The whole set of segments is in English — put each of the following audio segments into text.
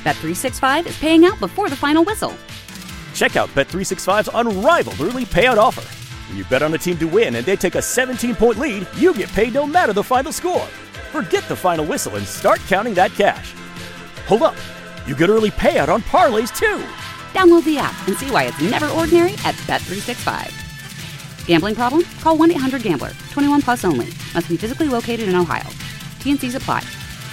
Bet365 is paying out before the final whistle. Check out Bet365's unrivaled early payout offer. When you bet on a team to win and they take a 17-point lead, you get paid no matter the final score. Forget the final whistle and start counting that cash. Hold up. You get early payout on parlays, too. Download the app and see why it's never ordinary at Bet365. Gambling problem? Call 1-800-GAMBLER. 21 plus only. Must be physically located in Ohio. T&Cs apply.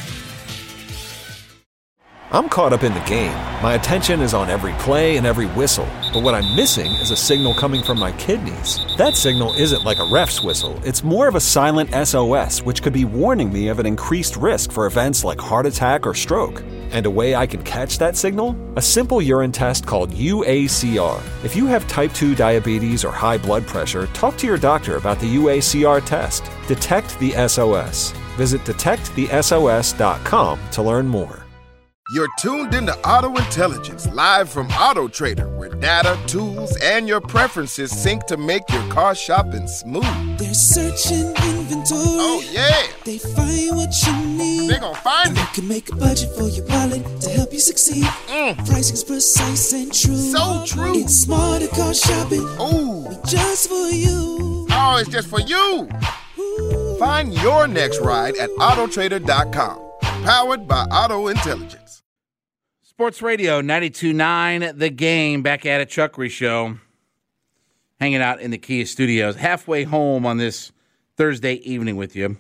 I'm caught up in the game. My attention is on every play and every whistle. But what I'm missing is a signal coming from my kidneys. That signal isn't like a ref's whistle. It's more of a silent SOS, which could be warning me of an increased risk for events like heart attack or stroke. And a way I can catch that signal? A simple urine test called UACR. If you have type 2 diabetes or high blood pressure, talk to your doctor about the UACR test. Detect the SOS. Visit detectthesos.com to learn more. You're tuned into Auto Intelligence, live from Auto Trader, where data, tools, and your preferences sync to make your car shopping smooth. They're searching inventory. Oh, yeah. They find what you need. They're gonna find it. You can make a budget for your wallet to help you succeed. Pricing's precise and true. So true. It's smarter car shopping. Ooh. Just for you. Oh, it's just for you. Ooh. Find your next ride at autotrader.com. Powered by Auto Intelligence. Sports Radio 92.9, The Game, back at it, Chuck Reese Show, hanging out in the Kia Studios, halfway home on this Thursday evening with you.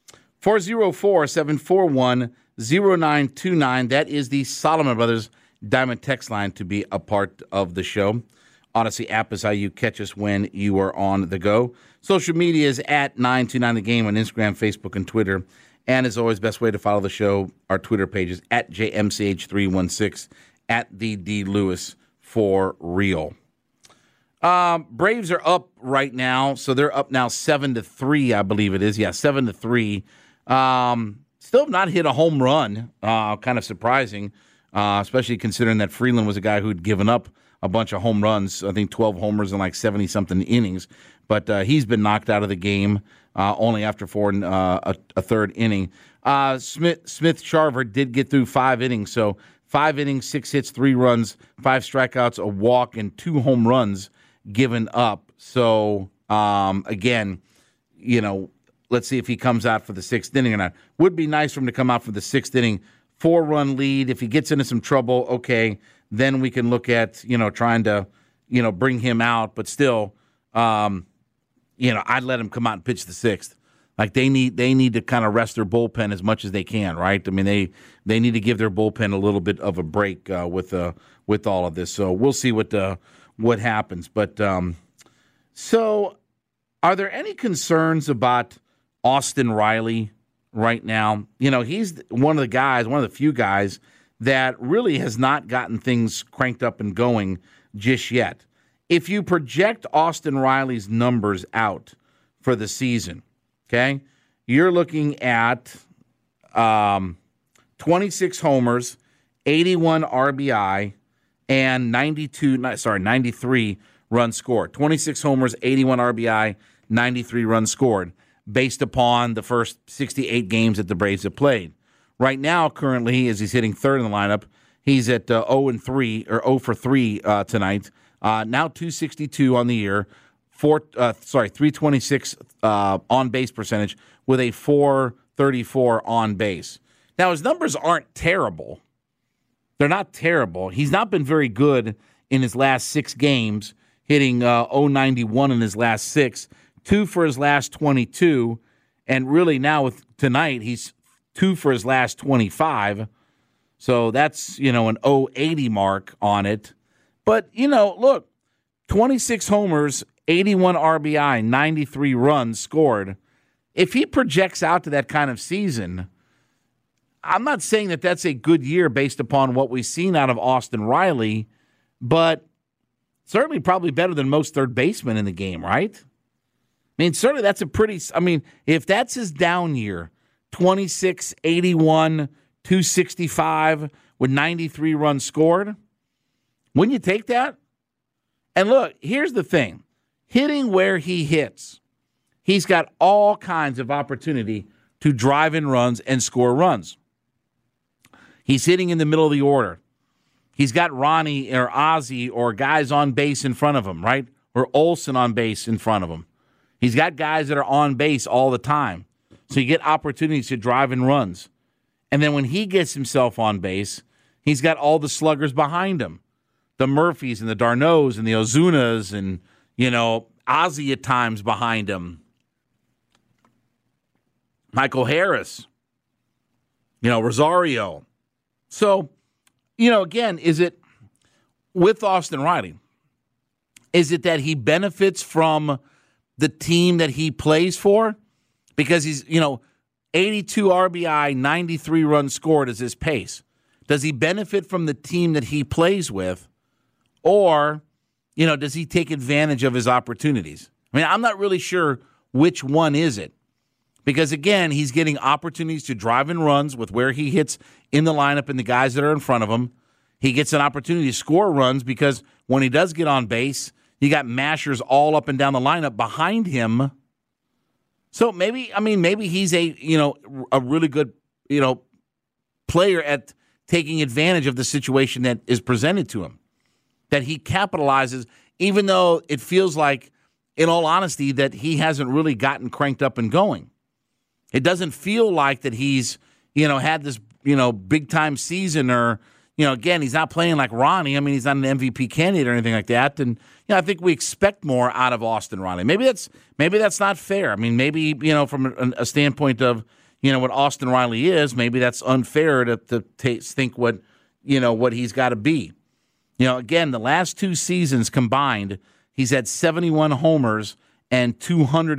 404-741-0929, that is the Solomon Brothers Diamond text line to be a part of the show. Odyssey app is how you catch us when you are on the go. Social media is at 929 The Game on Instagram, Facebook, and Twitter. And as always, best way to follow the show, our Twitter pages at JMCH316, at the D Lewis for real. Braves are up right now, so they're up now 7-3, I believe it is. Yeah, 7-3. Still have not hit a home run. Kind of surprising, especially considering that Freeland was a guy who'd given up a bunch of home runs. I think 12 homers in like 70-something innings. But he's been knocked out of the game only after a third inning. Smith-Shawver did get through 5 innings, so 5 innings, 6 hits, 3 runs, 5 strikeouts, a walk, and 2 home runs given up. So, again, let's see if he comes out for the 6th inning or not. Would be nice for him to come out for the 6th inning. 4-run lead. If he gets into some trouble, okay, then we can look at, trying to, bring him out. But still, I'd let him come out and pitch the 6th. Like they need to kind of rest their bullpen as much as they can, right? I mean, they need to give their bullpen a little bit of a break with all of this. So we'll see what happens. But so, are there any concerns about Austin Riley right now? He's one of the few guys that really has not gotten things cranked up and going just yet. If you project Austin Riley's numbers out for the season, okay, you're looking at 26 homers, 81 RBI, and 93 runs scored. 26 homers, 81 RBI, 93 runs scored, based upon the first 68 games that the Braves have played. Right now, currently, as he's hitting third in the lineup, he's at 0 for 3 tonight. Now 262 on the year, 326 on base percentage with a 434 on base. Now his numbers aren't terrible. They're not terrible. He's not been very good in his last 6 games, hitting 091 in his last 6, 2 for his last 22, and really now with tonight he's 2 for his last 25. So that's, an 080 mark on it. But, look, 26 homers, 81 RBI, 93 runs scored. If he projects out to that kind of season, I'm not saying that that's a good year based upon what we've seen out of Austin Riley, but certainly probably better than most third basemen in the game, right? I mean, certainly that's if that's his down year, 26, 81, 265 with 93 runs scored, wouldn't you take that? And look, here's the thing. Hitting where he hits, he's got all kinds of opportunity to drive in runs and score runs. He's hitting in the middle of the order. he's got Ronnie or Ozzie or guys on base in front of him, right? Or Olsen on base in front of him. He's got guys that are on base all the time. So you get opportunities to drive in runs. And then when he gets himself on base, he's got all the sluggers behind him. The Murphys and the d'Arnaud's and the Ozunas and, Ozzie at times behind him. Michael Harris. Rosario. So, again, is it with Austin Riley? Is it that he benefits from the team that he plays for? Because he's, 82 RBI, 93 runs scored is his pace. Does he benefit from the team that he plays with? Or, does he take advantage of his opportunities? I mean, I'm not really sure which one is it. Because, again, he's getting opportunities to drive in runs with where he hits in the lineup and the guys that are in front of him. He gets an opportunity to score runs because when he does get on base, you got mashers all up and down the lineup behind him. So maybe he's a really good, player at taking advantage of the situation that is presented to him. That he capitalizes, even though it feels like, in all honesty, that he hasn't really gotten cranked up and going. It doesn't feel like that he's, had this, big-time season or, again, he's not playing like Ronnie. I mean, he's not an MVP candidate or anything like that. And, I think we expect more out of Austin Riley. Maybe that's not fair. I mean, maybe, from a standpoint of, what Austin Riley is, maybe that's unfair to think what he's got to be. Again, the last two seasons combined, he's had 71 homers and 200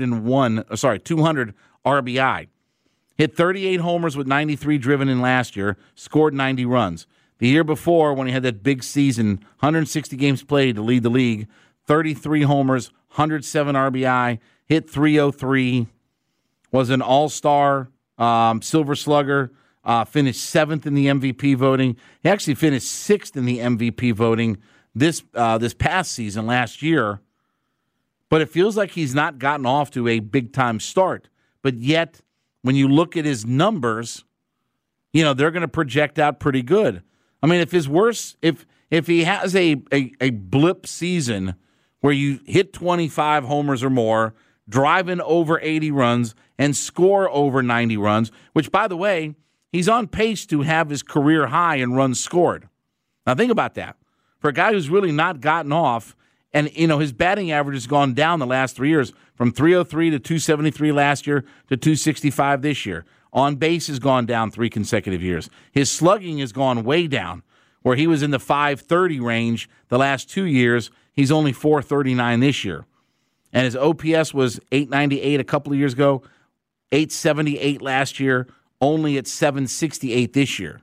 RBI. Hit 38 homers with 93 driven in last year, scored 90 runs. The year before, when he had that big season, 160 games played to lead the league, 33 homers, 107 RBI, hit 303, was an all-star, Silver Slugger, finished 7th in the MVP voting. He actually finished 6th in the MVP voting this past season, last year. But it feels like he's not gotten off to a big-time start. But yet, when you look at his numbers, they're going to project out pretty good. I mean, if he has a blip season where you hit 25 homers or more, drive in over 80 runs, and score over 90 runs, which, by the way, he's on pace to have his career high in runs scored. Now, think about that. For a guy who's really not gotten off, and, his batting average has gone down the last 3 years from 303 to 273 last year to 265 this year. On base has gone down 3 consecutive years. His slugging has gone way down, where he was in the 530 range the last 2 years. He's only 439 this year. And his OPS was 898 a couple of years ago, 878 last year, only at 768 this year.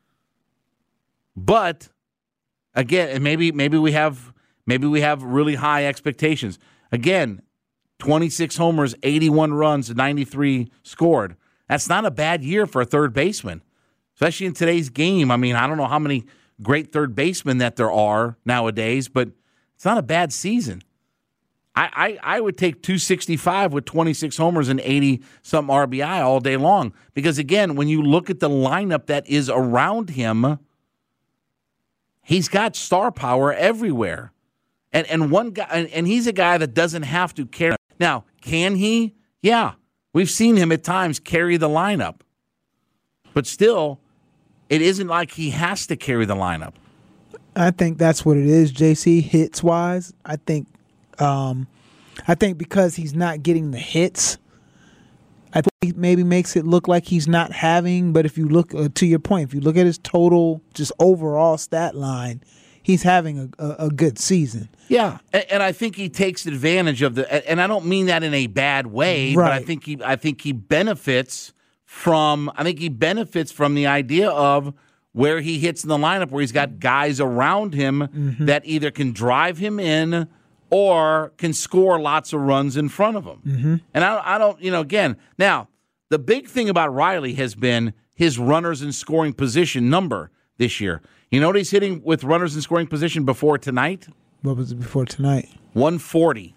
But, again, and maybe we have really high expectations. Again, 26 homers, 81 runs, 93 scored. That's not a bad year for a third baseman, especially in today's game. I mean, I don't know how many great third basemen that there are nowadays, but it's not a bad season. I would take 265 with 26 homers and 80-something RBI all day long because, again, when you look at the lineup that is around him, he's got star power everywhere. And one guy, and he's a guy that doesn't have to carry. Now, can he? Yeah. We've seen him at times carry the lineup. But still, it isn't like he has to carry the lineup. I think that's what it is, JC, hits-wise. I think because he's not getting the hits, I think he maybe makes it look like he's not having. But if you look, to your point, if you look at his total, just overall stat line, he's having a good season. Yeah, and I think he takes advantage of and I don't mean that in a bad way, right. But I think he benefits from the idea of where he hits in the lineup, where he's got guys around him that either can drive him in or can score lots of runs in front of him. And I don't, again, now the big thing about Riley has been his runners in scoring position number this year. You know what he's hitting with runners in scoring position before tonight? What was it before tonight? 140.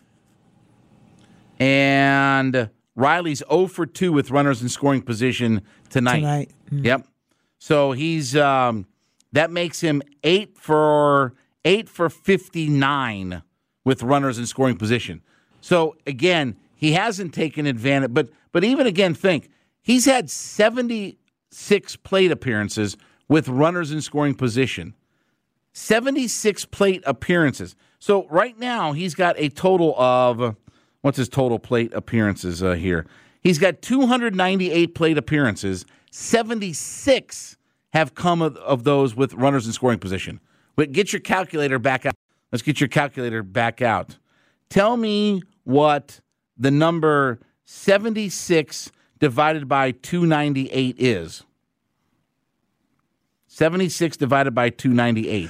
And Riley's 0 for 2 with runners in scoring position tonight. Tonight. Yep. So he's that That makes him 8 for 59 with runners in scoring position. So, again, he hasn't taken advantage. But even again, think, he's had 76 plate appearances with runners in scoring position. 76 plate appearances. So right now he's got a total of, what's his total plate appearances here? He's got 298 plate appearances. 76 have come of those with runners in scoring position. But get your calculator back out. Let's get your calculator back out. Tell me what the number 76 divided by 298 is. 76 divided by 298.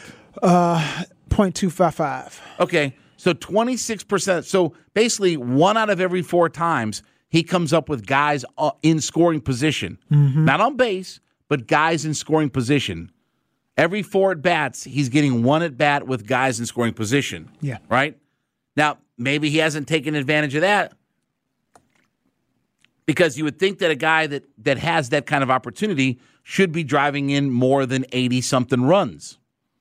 0.255. Okay, so 26%. So basically 1 out of every 4 times he comes up with guys in scoring position. Not on base, but guys in scoring position. Every 4 at-bats, he's getting 1 at-bat with guys in scoring position. Yeah. Right? Now, maybe he hasn't taken advantage of that because you would think that a guy that has that kind of opportunity should be driving in more than 80-something runs.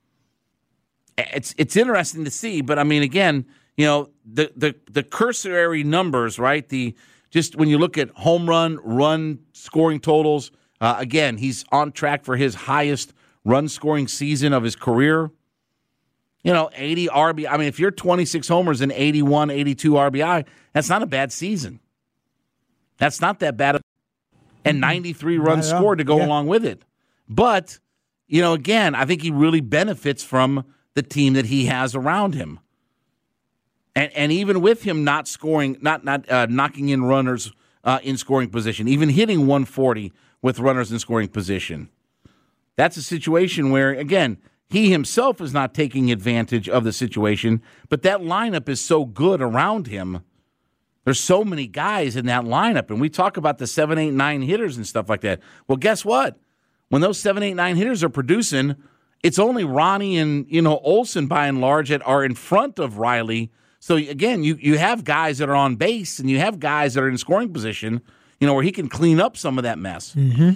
It's interesting to see, but I mean, again, you know, the cursory numbers, right? Just when you look at home run scoring totals, again, he's on track for his highest run scoring season of his career. You know, 80 RBI. I mean, if you're 26 homers and 81, 82 RBI, that's not a bad season. That's not that bad. And 93 runs scored to go along with it. But, you know, again, I think he really benefits from the team that he has around him. And even with him not scoring, not knocking in runners in scoring position, even hitting 140 with runners in scoring position, that's a situation where, again, he himself is not taking advantage of the situation, but that lineup is so good around him. There's so many guys in that lineup, and we talk about the 7, 8, 9 hitters and stuff like that. Well, guess what? When those 7, 8, 9 hitters are producing, it's only Ronnie and, you know, Olsen by and large that are in front of Riley. So, again, you have guys that are on base and you have guys that are in scoring position, you know, where he can clean up some of that mess.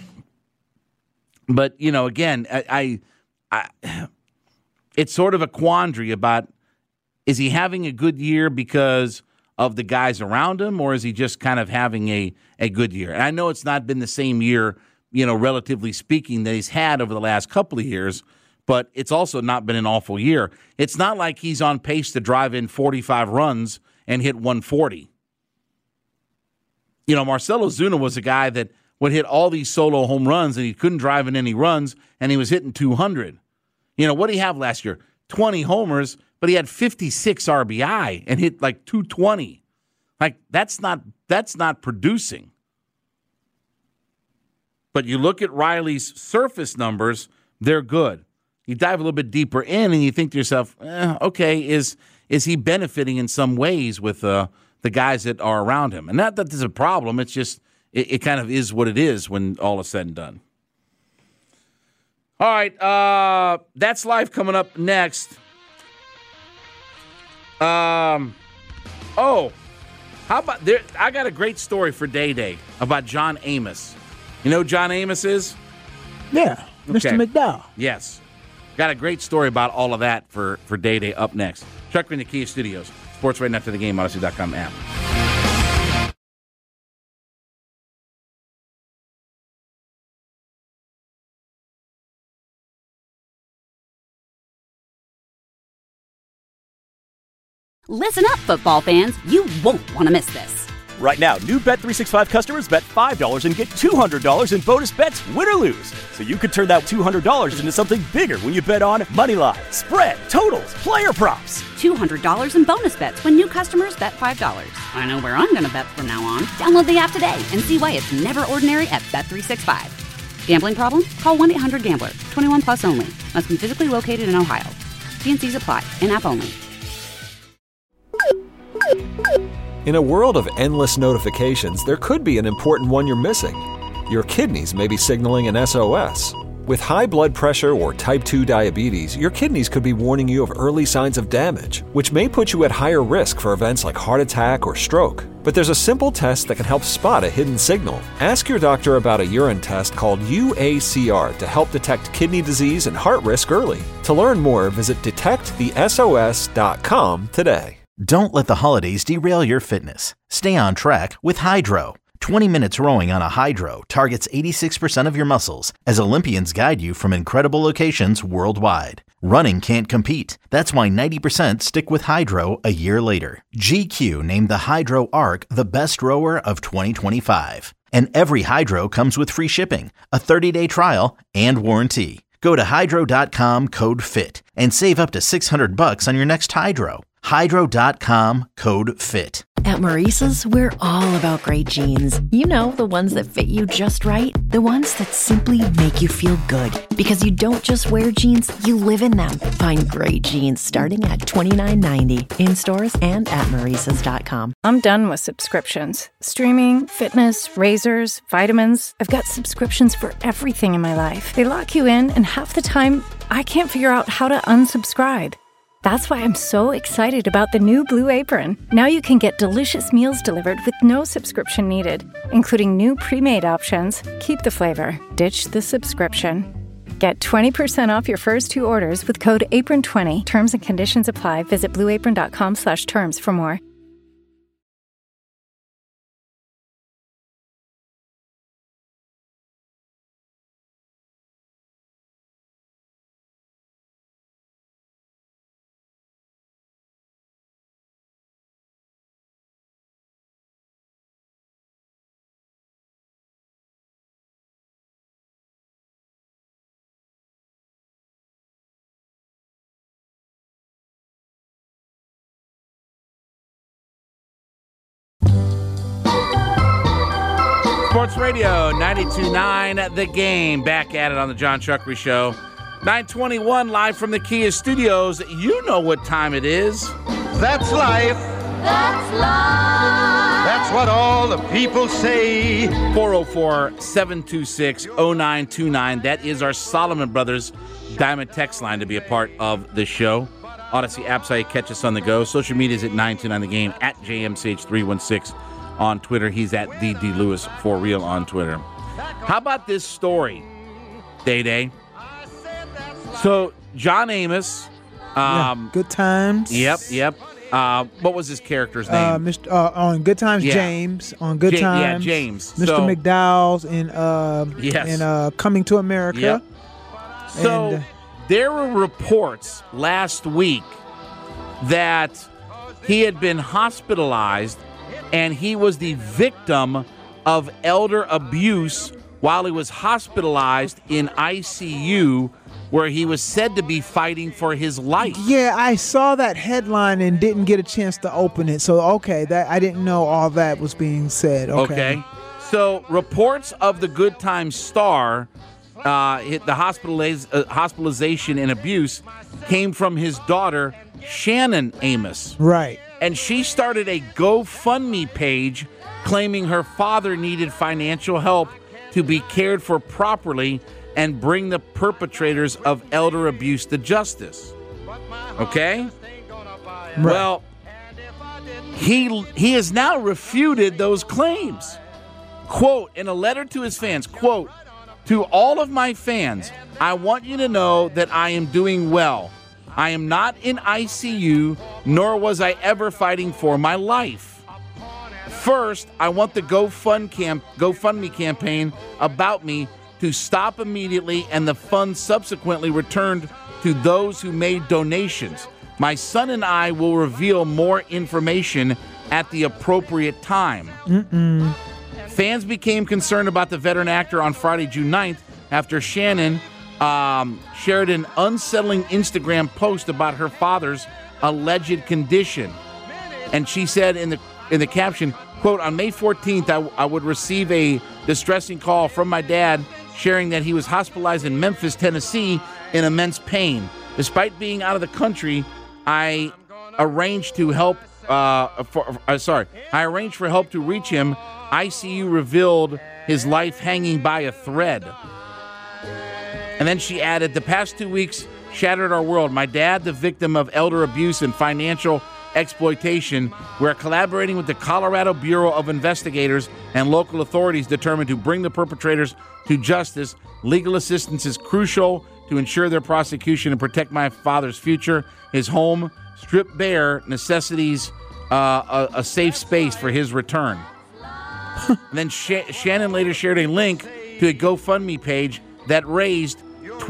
But, you know, again, I it's sort of a quandary about, is he having a good year because of the guys around him, or is he just kind of having a good year? And I know it's not been the same year, you know, relatively speaking, that he's had over the last couple of years, but it's also not been an awful year. It's not like he's on pace to drive in 45 runs and hit 140. You know, Marcell Ozuna was a guy that would hit all these solo home runs, and he couldn't drive in any runs, and he was hitting 200. You know, what did he have last year? 20 homers, but he had 56 RBI and hit like 220. Like, that's not producing. But you look at Riley's surface numbers, they're good. You dive a little bit deeper in and you think to yourself, okay, is he benefiting in some ways with the guys that are around him? And not that there's a problem. It's just it kind of is what it is when all is said and done. All right, that's live coming up next. How about there? I got a great story for Day Day about John Amos. You know who John Amos is? Yeah, okay. Mr. McDowell. Yes. Got a great story about all of that for Day Day up next. Chuck Green, the Kia Studios. Sports right after the game, Odyssey.com app. Listen up, football fans. You won't want to miss this. Right now, new Bet365 customers bet $5 and get $200 in bonus bets, win or lose. So you could turn that $200 into something bigger when you bet on money line, spread, totals, player props. $200 in bonus bets when new customers bet $5. I know where I'm going to bet from now on. Download the app today and see why it's never ordinary at Bet365. Gambling problem? Call 1-800-GAMBLER. 21 plus only. Must be physically located in Ohio. T&Cs apply. In-app only. In a world of endless notifications, there could be an important one you're missing. Your kidneys may be signaling an SOS. With high blood pressure or type 2 diabetes, your kidneys could be warning you of early signs of damage, which may put you at higher risk for events like heart attack or stroke. But there's a simple test that can help spot a hidden signal. Ask your doctor about a urine test called UACR to help detect kidney disease and heart risk early. To learn more, visit detectthesos.com today. Don't let the holidays derail your fitness. Stay on track with Hydro. 20 minutes rowing on a Hydro targets 86% of your muscles as Olympians guide you from incredible locations worldwide. Running can't compete. That's why 90% stick with Hydro a year later. GQ named the Hydro Arc the best rower of 2025. And every Hydro comes with free shipping, a 30-day trial, and warranty. Go to hydro.com code FIT and save up to $600 on your next Hydro. Hydro.com code FIT. At Maurice's, we're all about great jeans. You know, the ones that fit you just right. The ones that simply make you feel good. Because you don't just wear jeans, you live in them. Find great jeans starting at $29.90 in stores and at Maurice's.com. I'm done with subscriptions. Streaming, fitness, razors, vitamins. I've got subscriptions for everything in my life. They lock you in, and half the time, I can't figure out how to unsubscribe. That's why I'm so excited about the new Blue Apron. Now you can get delicious meals delivered with no subscription needed, including new pre-made options. Keep the flavor, ditch the subscription. Get 20% off your first 2 orders with code APRON20. Terms and conditions apply. Visit blueapron.com/terms for more. Sports Radio 92.9 The Game. Back at it on the John Chuckery Show. 9:21 live from the Kia Studios. You know what time it is. That's life. That's life. That's what all the people say. 404-726-0929. That is our Solomon Brothers Diamond text line to be a part of the show. Odyssey app site, catch us on the go. Social media is at 929 The Game, at JMCH316 on Twitter. He's at the D Lewis for real on Twitter. How about this story, Day? So John Amos, Good Times. Yep. What was his character's name? On Good Times, yeah. James. On Good Times, James. Mr. McDowell's in Coming to America. Yep. So there were reports last week that he had been hospitalized and he was the victim of elder abuse while he was hospitalized in ICU, where he was said to be fighting for his life. Yeah, I saw that headline and didn't get a chance to open it. So, I didn't know all that was being said. Okay. So, reports of the Good Times star, the hospitalization and abuse came from his daughter, Shannon Amos. Right. And she started a GoFundMe page claiming her father needed financial help to be cared for properly and bring the perpetrators of elder abuse to justice. Okay? Right. Well, he has now refuted those claims. Quote, in a letter to his fans, quote, "To all of my fans, I want you to know that I am doing well. I am not in ICU, nor was I ever fighting for my life. First, I want the GoFundMe campaign about me to stop immediately and the funds subsequently returned to those who made donations. My son and I will reveal more information at the appropriate time." Fans became concerned about the veteran actor on Friday, June 9th, after Shannon shared an unsettling Instagram post about her father's alleged condition. And she said in the caption, quote, "On May 14th, I would receive a distressing call from my dad sharing that he was hospitalized in Memphis, Tennessee in immense pain. Despite being out of the country, I arranged for help to reach him. ICU revealed his life hanging by a thread." And then she added, the past 2 weeks shattered our world. My dad, the victim of elder abuse and financial exploitation. We're collaborating with the Colorado Bureau of Investigators and local authorities determined to bring the perpetrators to justice. Legal assistance is crucial to ensure their prosecution and protect my father's future. His home, stripped bare, necessities a safe space for his return. And then Shannon later shared a link to a GoFundMe page that raised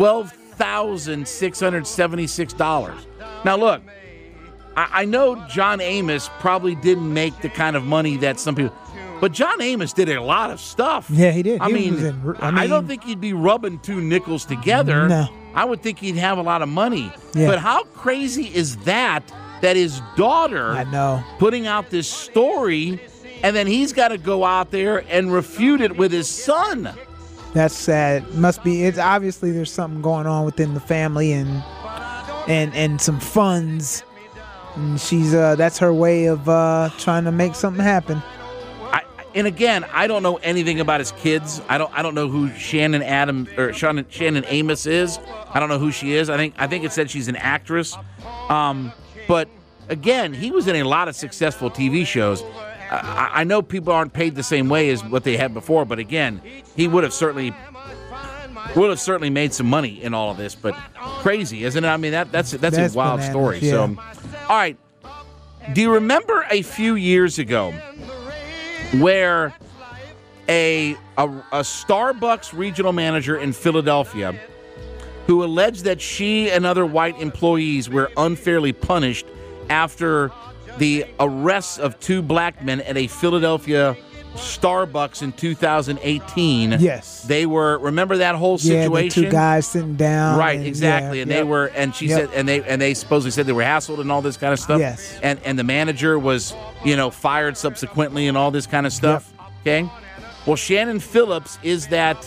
$12,676. Now, look, I know John Amos probably didn't make the kind of money that some people, but John Amos did a lot of stuff. Yeah, he did. I mean, I don't think he'd be rubbing two nickels together. No. I would think he'd have a lot of money. Yeah. But how crazy is that his daughter putting out this story, and then he's got to go out there and refute it with his son? That's sad. Must be. It's obviously there's something going on within the family and some funds. And she's that's her way of trying to make something happen. And again, I don't know anything about his kids. I don't know who Shannon Amos is. I don't know who she is. I think it said she's an actress. But again, he was in a lot of successful TV shows. I know people aren't paid the same way as what they had before, but again, he would have certainly made some money in all of this. But crazy, isn't it? I mean, that's a wild bananas, story. yeah. So, all right, do you remember a few years ago where a Starbucks regional manager in Philadelphia, who alleged that she and other white employees were unfairly punished after the arrests of two black men at a Philadelphia Starbucks in 2018. Yes. They were, remember that whole situation? Yeah, the two guys sitting down. Right, exactly. And they were, and she said, and they supposedly said they were hassled and all this kind of stuff. Yes. And the manager was, fired subsequently and all this kind of stuff. Yep. Okay. Well, Shannon Phillips is that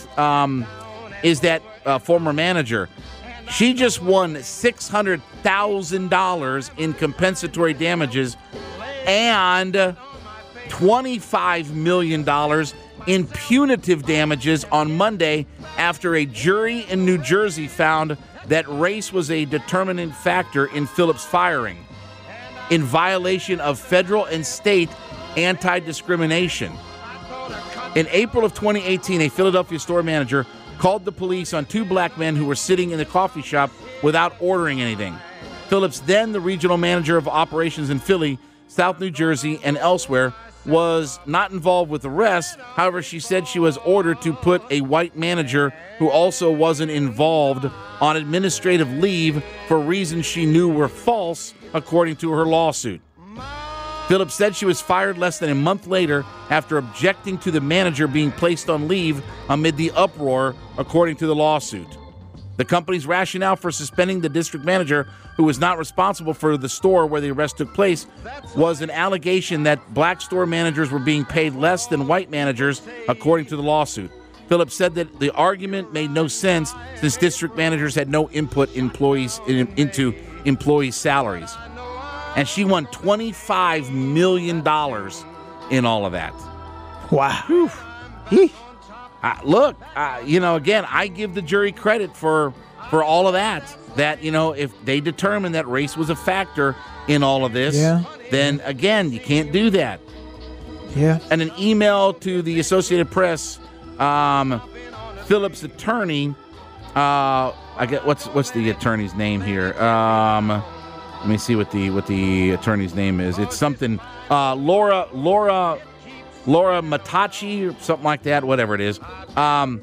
former manager. She just won $600,000 in compensatory damages and $25 million in punitive damages on Monday after a jury in New Jersey found that race was a determinant factor in Phillips' firing, in violation of federal and state anti-discrimination. In April of 2018, a Philadelphia store manager called the police on two black men who were sitting in the coffee shop without ordering anything. Phillips, then the regional manager of operations in Philly, South New Jersey, and elsewhere, was not involved with arrests. However, she said she was ordered to put a white manager who also wasn't involved on administrative leave for reasons she knew were false, according to her lawsuit. Phillips said she was fired less than a month later after objecting to the manager being placed on leave amid the uproar, according to the lawsuit. The company's rationale for suspending the district manager, who was not responsible for the store where the arrest took place, was an allegation that black store managers were being paid less than white managers, according to the lawsuit. Phillips said that the argument made no sense since district managers had no input into employees' salaries. And she won $25 million in all of that. Wow. Look, again, I give the jury credit for all of that. That, if they determine that race was a factor in all of this, then, again, you can't do that. Yeah. And an email to the Associated Press, Phillips' attorney, I get what's the attorney's name here? Let me see what the attorney's name is. It's something Laura Matachi or something like that, whatever it is. In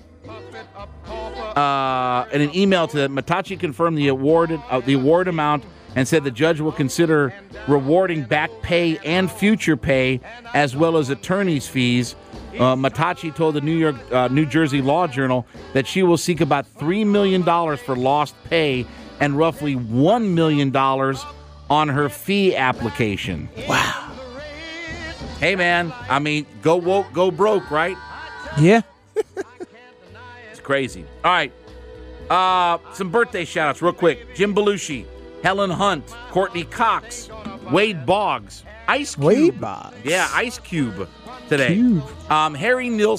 an email to Matachi confirmed the award amount and said the judge will consider rewarding back pay and future pay as well as attorney's fees. Matachi told the New Jersey Law Journal that she will seek about $3 million for lost pay and roughly $1 million on her fee application. Wow. Hey, man, I mean, go woke, go broke, right? Yeah. It's crazy. All right. Some birthday shout-outs real quick. Jim Belushi, Helen Hunt, Courtney Cox, Wade Boggs, Ice Cube. Wade Boggs. Yeah, Ice Cube today. Cube. Harry Nilsson,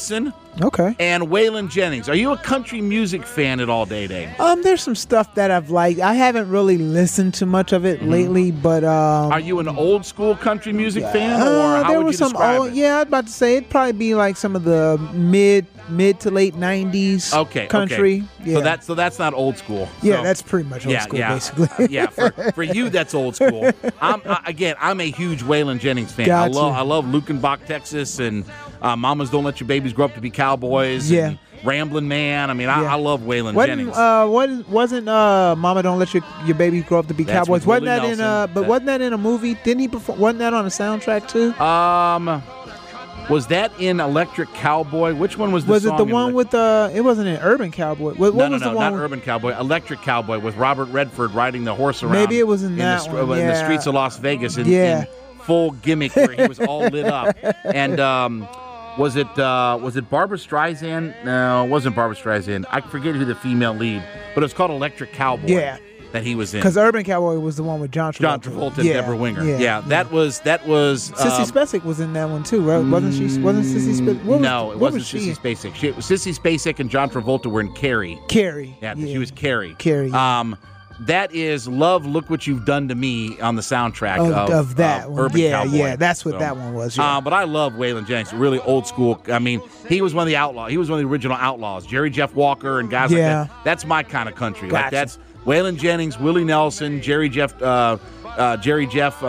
Okay. And Waylon Jennings. Are you a country music fan at all, Day Day? There's some stuff that I've liked. I haven't really listened to much of it lately, but are you an old school country music fan, or how there would was you some describe old, it? Yeah, I was about to say it'd probably be like some of the mid to late 90s country. Okay. Yeah. So that's not old school. Yeah, So- that's pretty much old school, basically. Yeah, for you that's old school. I'm a huge Waylon Jennings fan. Gotcha. I love Lukenbach, Texas, and Mamas Don't Let Your Babies Grow Up to Be Cowboys. Yeah. And Ramblin' Man. I mean, I love Waylon Jennings. Wasn't Mama Don't Let Your Baby Grow Up to Be That's Cowboys? with Wasn't that Willie in Nelson. wasn't that in a movie? Didn't he perform? Wasn't that on a soundtrack too? Was that in Electric Cowboy? Which one was the Was song? it the in one with it wasn't an Urban Cowboy. What No, was the one? not with- Urban Cowboy. Electric Cowboy with Robert Redford riding the horse around. Maybe it was in the that str- one, in the yeah. streets of Las Vegas in Yeah. full gimmick where he was all lit up. And was it Barbara Streisand? No, it wasn't Barbara Streisand. I forget who the female lead, but it was called Electric Cowboy. Yeah. That he was in. Because Urban Cowboy was the one with John Travolta. John Travolta and Yeah, Deborah Winger. Yeah, that was. Sissy Spacek was in that one too, right? Wasn't Sissy Spacek? No, it wasn't Sissy Spacek. Sissy Spacek and John Travolta were in Carrie. Carrie. Yeah, she was Carrie. Carrie. That is Love, Look What You've Done to Me on the soundtrack of that one. Urban Yeah, Cowboy. yeah, that's what that one was. Yeah. But I love Waylon Jennings, really old school. I mean, he was one of the outlaws. He was one of the original outlaws. Jerry Jeff Walker and guys like Yeah. that. That's my kind of country. Like Gotcha. that's Waylon Jennings, Willie Nelson, Jerry Jeff. Jerry Jeff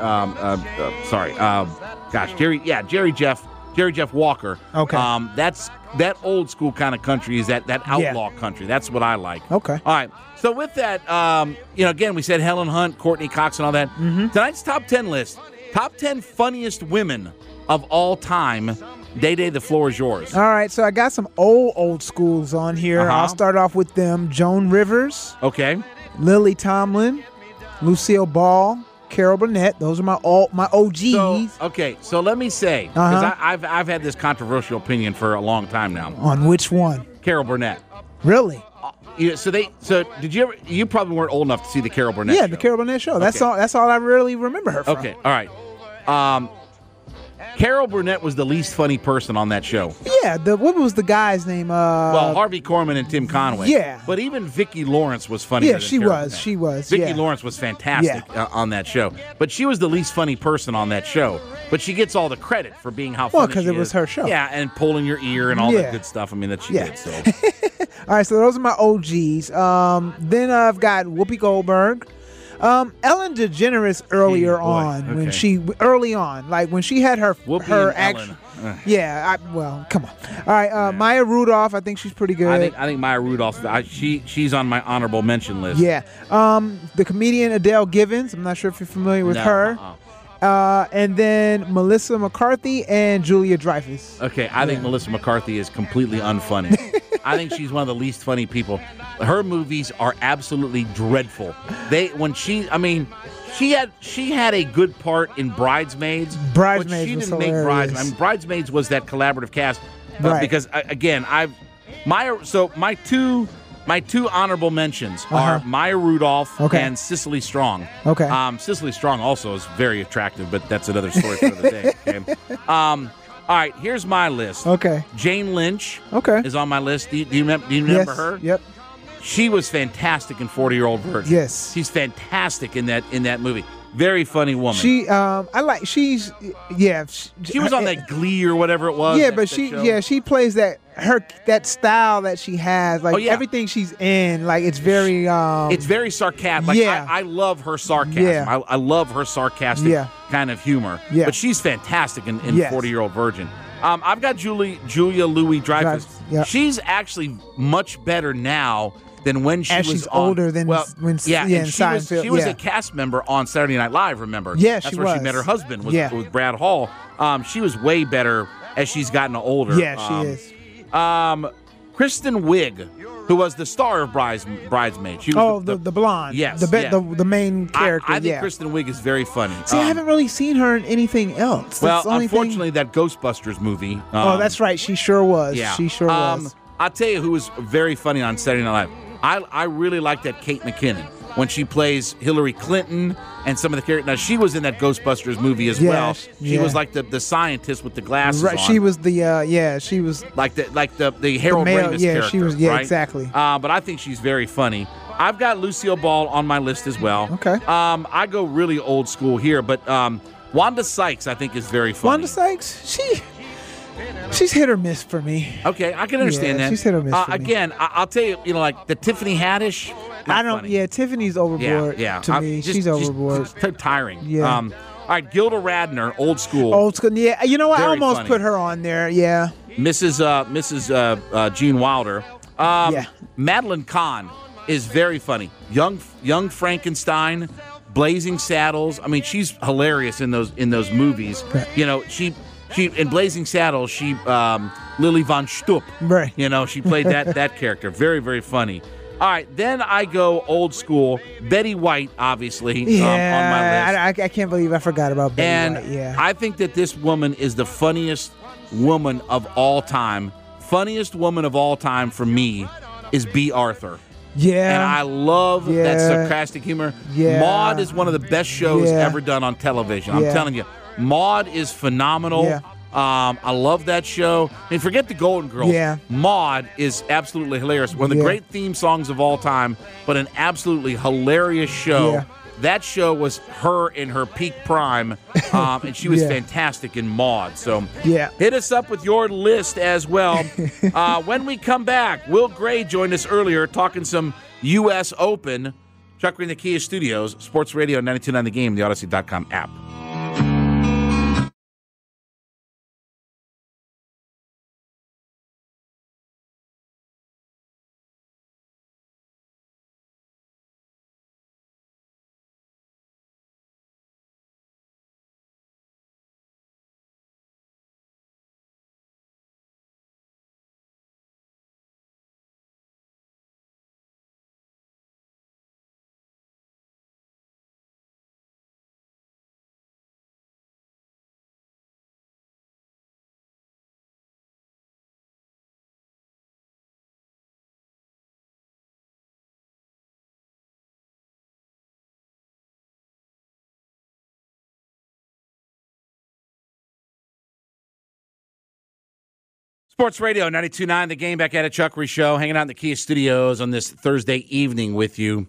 Walker. Okay. That's that old school kind of country is that outlaw country. That's what I like. Okay. All right. So with that, again, we said Helen Hunt, Courtney Cox, and all that. Mm-hmm. Tonight's top 10 list: top 10 funniest women of all time. Day, the floor is yours. All right, so I got some old schools on here. Uh-huh. I'll start off with them: Joan Rivers, Okay. Lily Tomlin, Lucille Ball, Carol Burnett. Those are my OGs. So let me say, because Uh-huh. I've had this controversial opinion for a long time now. On which one? Carol Burnett. Really? So did you ever? You probably weren't old enough to see the Carol Burnett. Yeah, show. the Carol Burnett show. That's Okay. all. That's all I really remember her from. Okay, all right. Carol Burnett was the least funny person on that show. Yeah. What was the guy's name? Well, Harvey Korman and Tim Conway. Yeah. But even Vicki Lawrence was funnier Yeah, than she Carol was. Burnett. She was. Vicki yeah. Lawrence was fantastic on that show. But she was the least funny person on that show. But she gets all the credit for being how funny Well, 'cause she it was is. her show. Yeah, and pulling your ear and all Yeah. that good stuff. I mean, that she Yeah. did. So. All right, so those are my OGs. Then I've got Whoopi Goldberg. Ellen DeGeneres earlier on when she like when she had her Whoopi her and action. Ellen. Yeah, come on. All right, Maya Rudolph, I think she's pretty good. I think Maya Rudolph. She's on my honorable mention list. Yeah. The comedian Adele Givens. I'm not sure if you're familiar with No, her. And then Melissa McCarthy and Julia Dreyfus. Okay, I think Melissa McCarthy is completely unfunny. I think she's one of the least funny people. Her movies are absolutely dreadful. She had a good part in Bridesmaids. Bridesmaids but she was didn't make hilarious. Bridesmaids. I mean, Bridesmaids was that collaborative cast. Right. Because my two honorable mentions are Maya Rudolph and Cicely Strong. Okay. Cicely Strong also is very attractive, but that's another story for another day. Okay. All right, here's my list. Okay. Jane Lynch is on my list. Do you remember her? Yep. She was fantastic in 40-Year-Old Virgin. Yes. She's fantastic in that movie. Very funny woman. She was on that Glee or whatever it was. Yeah, that but show. she plays that style that she has, like everything she's in, like it's very it's very sarcastic. Like, yeah. I love her sarcasm. Yeah. I love her sarcastic kind of humor. Yeah. But she's fantastic in Yes. 40-Year-Old Virgin. I've got Julia Louis-Dreyfus. Yeah. She's actually much better now than when she As was she's on, older than when and in she Seinfeld, was yeah. a cast member on Saturday Night Live, remember? Yeah, That's she where she was. met her husband Yeah. with Brad Hall. She was way better as she's gotten older. Yeah, she is. Kristen Wiig, who was the star of Bridesmaids. She was the blonde. Yes, the main character. I think Kristen Wiig is very funny. See, I haven't really seen her in anything else. Well, That's the only unfortunately, that Ghostbusters movie. that's right. She sure was. Yeah. She sure was. I'll tell you who was very funny on Saturday Night Live. I really like that Kate McKinnon. when she plays Hillary Clinton and some of the characters. Now, she was in that Ghostbusters movie as well. She was like the scientist with the glasses on. She was she was like the Harold Ramis character. She was, right? exactly. But I think she's very funny. I've got Lucille Ball on my list as well. Okay. I go really old school here, but Wanda Sykes I think is very funny. Wanda Sykes, she's hit or miss for me. Okay, I can understand that. She's hit or miss for me. Again, I'll tell you, like the Tiffany Haddish. I don't. Funny. Yeah, Tiffany's overboard. Yeah. To me, she's overboard. Just tiring. Yeah. All right, Gilda Radner, old school. Old school. Yeah. You know what? I Very almost funny. put her on there. Yeah. Mrs. Gene Wilder. Madeline Kahn is very funny. Young Frankenstein, Blazing Saddles. I mean, she's hilarious in those movies. Right. You know, she in Blazing Saddles, she Lily von Stupp. Right. You know, she played that character. Very, very funny. All right, then I go old school. Betty White, obviously, on my list. I can't believe I forgot about Betty White. Yeah. I think that this woman is the funniest woman of all time. Funniest woman of all time for me is Bea Arthur. Yeah. And I love that sarcastic humor. Yeah. Maude is one of the best shows ever done on television. I'm telling you, Maude is phenomenal. Yeah. I love that show. I mean, forget the Golden Girls. Yeah. Maude is absolutely hilarious. One of the great theme songs of all time, but an absolutely hilarious show. Yeah. That show was her in her peak prime, and she was fantastic in Maude. So hit us up with your list as well. When we come back, Will Gray joined us earlier talking some U.S. Open. Chuck in the Kia Studios, Sports Radio 92.9 The Game, the Odyssey.com app. Sports Radio 92.9, The Game, back at it. Chuck Show, hanging out in the Kia Studios on this Thursday evening with you.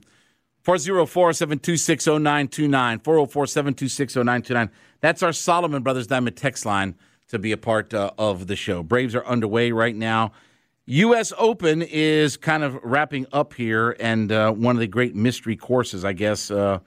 404-726-0929, 404-726-0929. That's our Solomon Brothers Diamond text line to be a part of the show. Braves are underway right now. U.S. Open is kind of wrapping up here, and one of the great mystery courses, I guess, in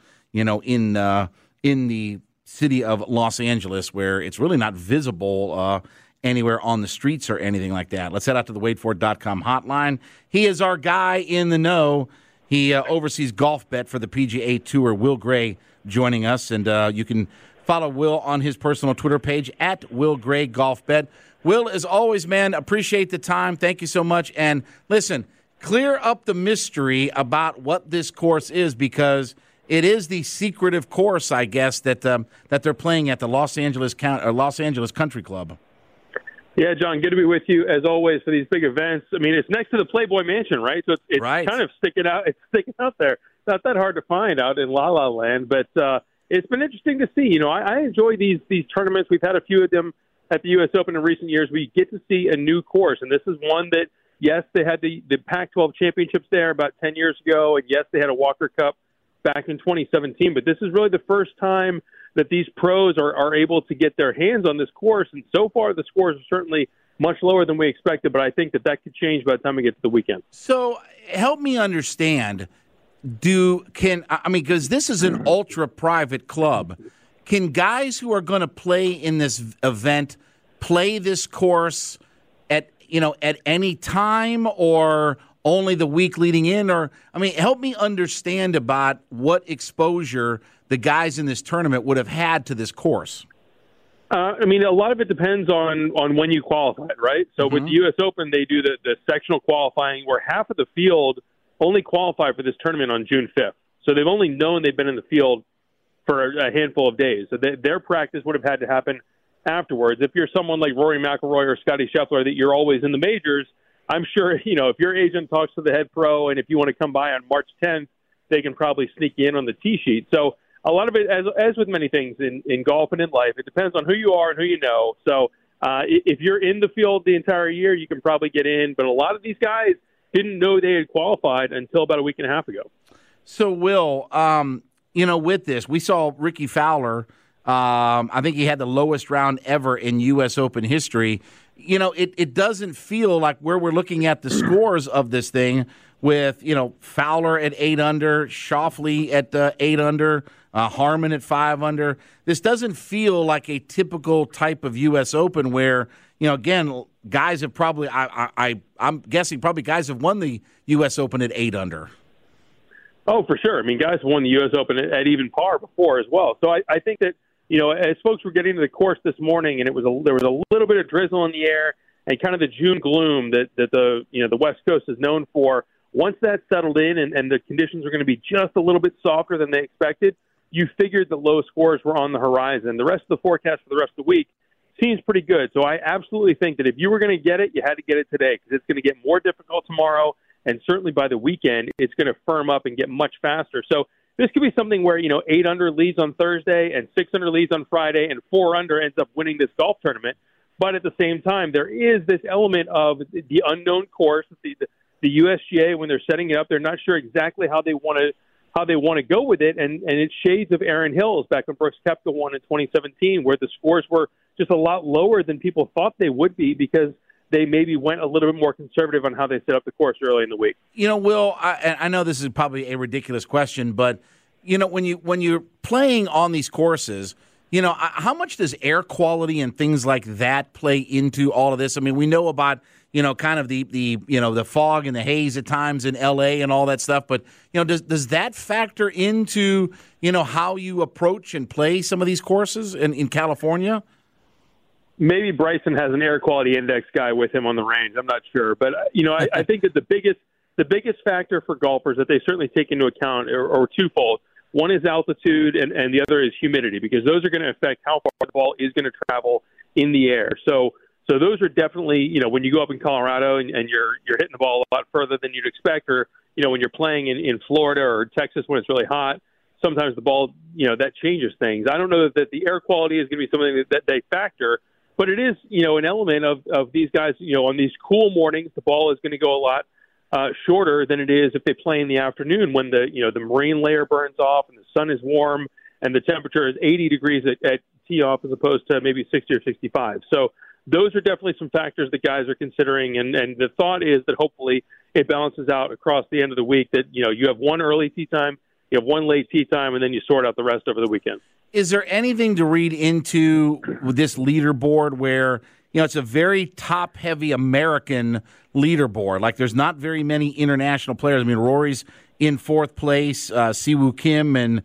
the city of Los Angeles, where it's really not visible anywhere on the streets or anything like that. Let's head out to the WadeFord.com hotline. He is our guy in the know. He oversees golf bet for the PGA Tour. Will Gray joining us, and you can follow Will on his personal Twitter page at Will Gray Golf Bet. Will, as always, man, appreciate the time. Thank you so much. And listen, clear up the mystery about what this course is, because it is the secretive course, I guess, that they're playing at the Los Angeles Country Club. Yeah, John, good to be with you as always for these big events. I mean, it's next to the Playboy Mansion, right? So it's right. kind of sticking out. It's sticking out there. Not that hard to find out in La La Land, but it's been interesting to see. You know, I enjoy these tournaments. We've had a few of them at the U.S. Open in recent years. We get to see a new course, and this is one that, yes, they had the Pac-12 championships there about 10 years ago, and yes, they had a Walker Cup back in 2017, but this is really the first time that these pros are able to get their hands on this course. And so far, the scores are certainly much lower than we expected, but I think that could change by the time we get to the weekend. So help me understand, because this is an ultra-private club, can guys who are going to play in this event play this course at any time, or only the week leading in? Or, help me understand about what exposure the guys in this tournament would have had to this course. A lot of it depends on when you qualified, right? So with the U.S. Open, they do the sectional qualifying where half of the field only qualify for this tournament on June 5th. So they've only known they've been in the field for a handful of days. So their practice would have had to happen afterwards. If you're someone like Rory McIlroy or Scotty Scheffler, that you're always in the majors, I'm sure, if your agent talks to the head pro and if you want to come by on March 10th they can probably sneak in on the tee sheet. So a lot of it, as with many things in golf and in life, it depends on who you are and who you know. So if you're in the field the entire year, you can probably get in. But a lot of these guys didn't know they had qualified until about a week and a half ago. So, Will, with this, we saw Ricky Fowler. I think he had the lowest round ever in U.S. Open history. It doesn't feel like where we're looking at the scores of this thing with, Fowler at 8 under, Schauffele at 8 under, Harman at 5 under. This doesn't feel like a typical type of U.S. Open where, again, guys have probably, I'm guessing probably guys have won the U.S. Open at 8 under. Oh, for sure. I mean, guys won the U.S. Open at even par before as well. So I think that, as folks were getting to the course this morning and there was a little bit of drizzle in the air and kind of the June gloom that the West Coast is known for, once that settled in and the conditions were going to be just a little bit softer than they expected, you figured the low scores were on the horizon. The rest of the forecast for the rest of the week seems pretty good. So I absolutely think that if you were going to get it, you had to get it today because it's going to get more difficult tomorrow. And certainly by the weekend, it's going to firm up and get much faster. So this could be something where, 8 under leads on Thursday and 6 under leads on Friday and 4 under ends up winning this golf tournament. But at the same time, there is this element of the unknown course. The USGA, when they're setting it up, they're not sure exactly how they want to go with it. And it's shades of Aaron Hills back when Brooks Koepka won in 2017, where the scores were just a lot lower than people thought they would be because they maybe went a little bit more conservative on how they set up the course early in the week. Will, I know this is probably a ridiculous question, but when you're playing on these courses, how much does air quality and things like that play into all of this? I mean, we know about kind of the fog and the haze at times in LA and all that stuff, but does that factor into how you approach and play some of these courses in California? Maybe Bryson has an air quality index guy with him on the range. I'm not sure. But, I think that the biggest factor for golfers that they certainly take into account are twofold. One is altitude and the other is humidity because those are going to affect how far the ball is going to travel in the air. So those are definitely, when you go up in Colorado and you're hitting the ball a lot further than you'd expect or, when you're playing in Florida or Texas when it's really hot, sometimes the ball, that changes things. I don't know that the air quality is going to be something that they factor. But it is, an element of these guys, on these cool mornings, the ball is going to go a lot shorter than it is if they play in the afternoon when the marine layer burns off and the sun is warm and the temperature is 80 degrees at tee off as opposed to maybe 60 or 65. So those are definitely some factors that guys are considering. And the thought is that hopefully it balances out across the end of the week that, you have one early tee time, you have one late tee time, and then you sort out the rest over the weekend. Is there anything to read into this leaderboard where, it's a very top-heavy American leaderboard? Like, there's not very many international players. I mean, Rory's in 4th place, Siwoo Kim and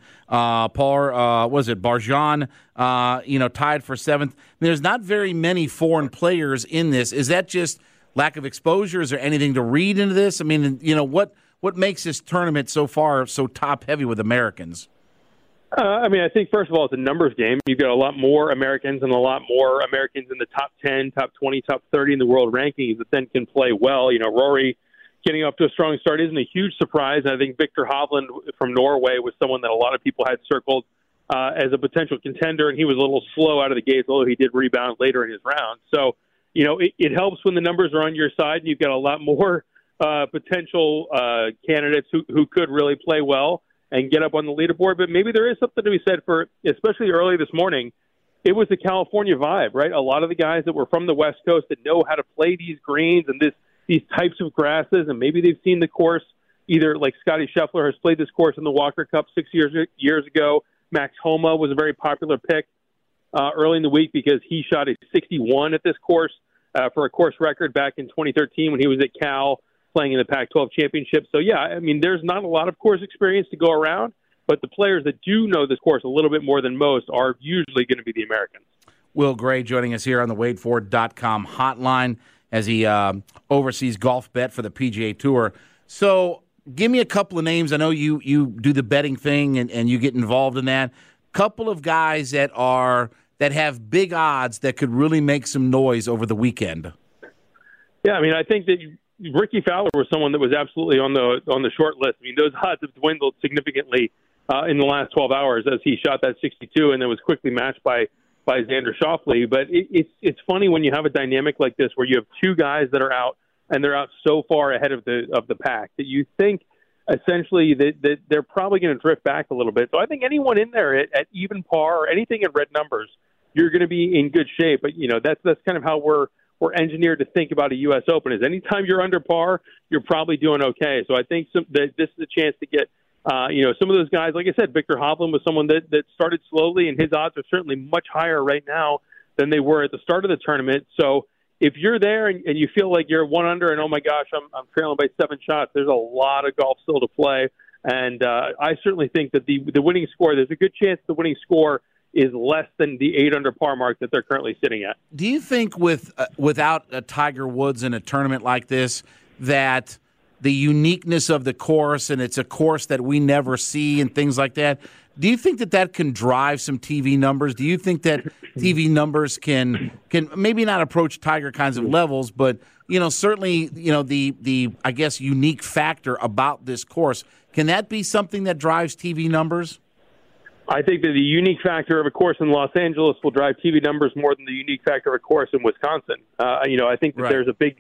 Barjan, tied for 7th. There's not very many foreign players in this. Is that just lack of exposure? Is there anything to read into this? I mean, what makes this tournament so far so top-heavy with Americans? I think, first of all, it's a numbers game. You've got a lot more Americans and a lot more Americans in the top 10, top 20, top 30 in the world rankings that then can play well. Rory getting off to a strong start isn't a huge surprise. I think Victor Hovland from Norway was someone that a lot of people had circled as a potential contender, and he was a little slow out of the gates, although he did rebound later in his round. So, it helps when the numbers are on your side and you've got a lot more potential candidates who could really play well and get up on the leaderboard. But maybe there is something to be said for, especially early this morning, it was the California vibe, right? A lot of the guys that were from the West Coast that know how to play these greens and these types of grasses, and maybe they've seen the course, either like Scotty Scheffler has played this course in the Walker Cup 6 years ago. Max Homa was a very popular pick early in the week because he shot a 61 at this course for a course record back in 2013 when he was at Cal, playing in the Pac-12 championship. So, there's not a lot of course experience to go around, but the players that do know this course a little bit more than most are usually going to be the Americans. Will Gray joining us here on the WadeFord.com hotline as he oversees Golf Bet for the PGA Tour. So give me a couple of names. I know you do the betting thing and you get involved in that. Couple of guys that have big odds that could really make some noise over the weekend. Yeah, I think that Ricky Fowler was someone that was absolutely on the short list. I mean, those odds have dwindled significantly in the last 12 hours as he shot that 62, and then was quickly matched by Xander Schauffele. But it's funny when you have a dynamic like this where you have two guys that are out, and they're out so far ahead of the pack that you think essentially that they're probably going to drift back a little bit. So I think anyone in there at even par or anything in red numbers, you're going to be in good shape. But that's kind of how we're engineered to think about a U.S. Open. Is anytime you're under par, you're probably doing okay. So I think that this is a chance to get some of those guys. Like I said, Victor Hovland was someone that started slowly, and his odds are certainly much higher right now than they were at the start of the tournament. So if you're there and you feel like you're 1 under and, oh, my gosh, I'm trailing by 7 shots, there's a lot of golf still to play. And I certainly think that the winning score, there's a good chance the winning score is less than the 8 under par mark that they're currently sitting at. Do you think without a Tiger Woods in a tournament like this that the uniqueness of the course, and it's a course that we never see and things like that, do you think that can drive some TV numbers? Do you think that TV numbers can maybe not approach Tiger kinds of levels, but certainly the I guess unique factor about this course, can that be something that drives TV numbers? I think that the unique factor of a course in Los Angeles will drive TV numbers more than the unique factor of a course in Wisconsin. I think that there's a big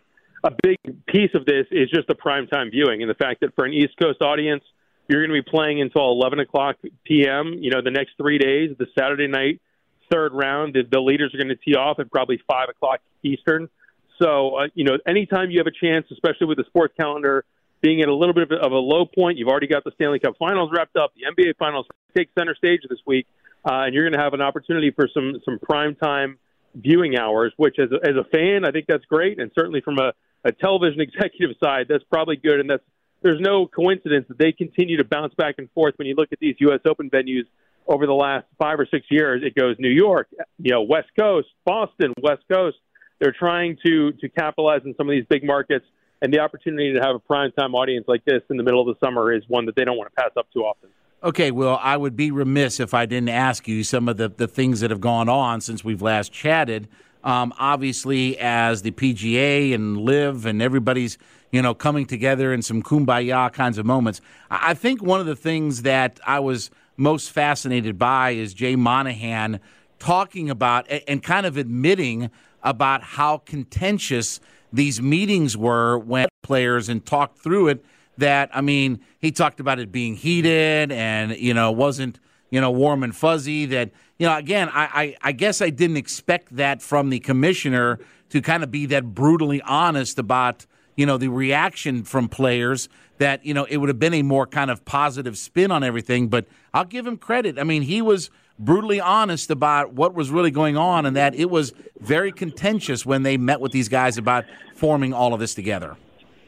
piece of this is just the primetime viewing, and the fact that for an East Coast audience, you're going to be playing until 11 o'clock p.m., the next 3 days. The Saturday night third round, the leaders are going to tee off at probably 5 o'clock Eastern. So, anytime you have a chance, especially with the sports calendar being at a little bit of a low point, you've already got the Stanley Cup Finals wrapped up. The NBA Finals take center stage this week, and you're going to have an opportunity for some primetime viewing hours, which as a fan, I think that's great. And certainly from a television executive side, that's probably good. And there's no coincidence that they continue to bounce back and forth. When you look at these U.S. Open venues over the last 5 or 6 years, it goes New York, West Coast, Boston, West Coast. They're trying to capitalize on some of these big markets, and the opportunity to have a primetime audience like this in the middle of the summer is one that they don't want to pass up too often. Okay, well, I would be remiss if I didn't ask you some of the things that have gone on since we've last chatted. Obviously, as the PGA and LIV and everybody's, coming together in some kumbaya kinds of moments, I think one of the things that I was most fascinated by is Jay Monahan talking about and kind of admitting about how contentious these meetings were when players and talked through it. That, he talked about it being heated and, wasn't, warm and fuzzy. That, again, I guess I didn't expect that from the commissioner to kind of be that brutally honest about, the reaction from players, that, it would have been a more kind of positive spin on everything. But I'll give him credit. He was brutally honest about what was really going on, and that it was very contentious when they met with these guys about forming all of this together.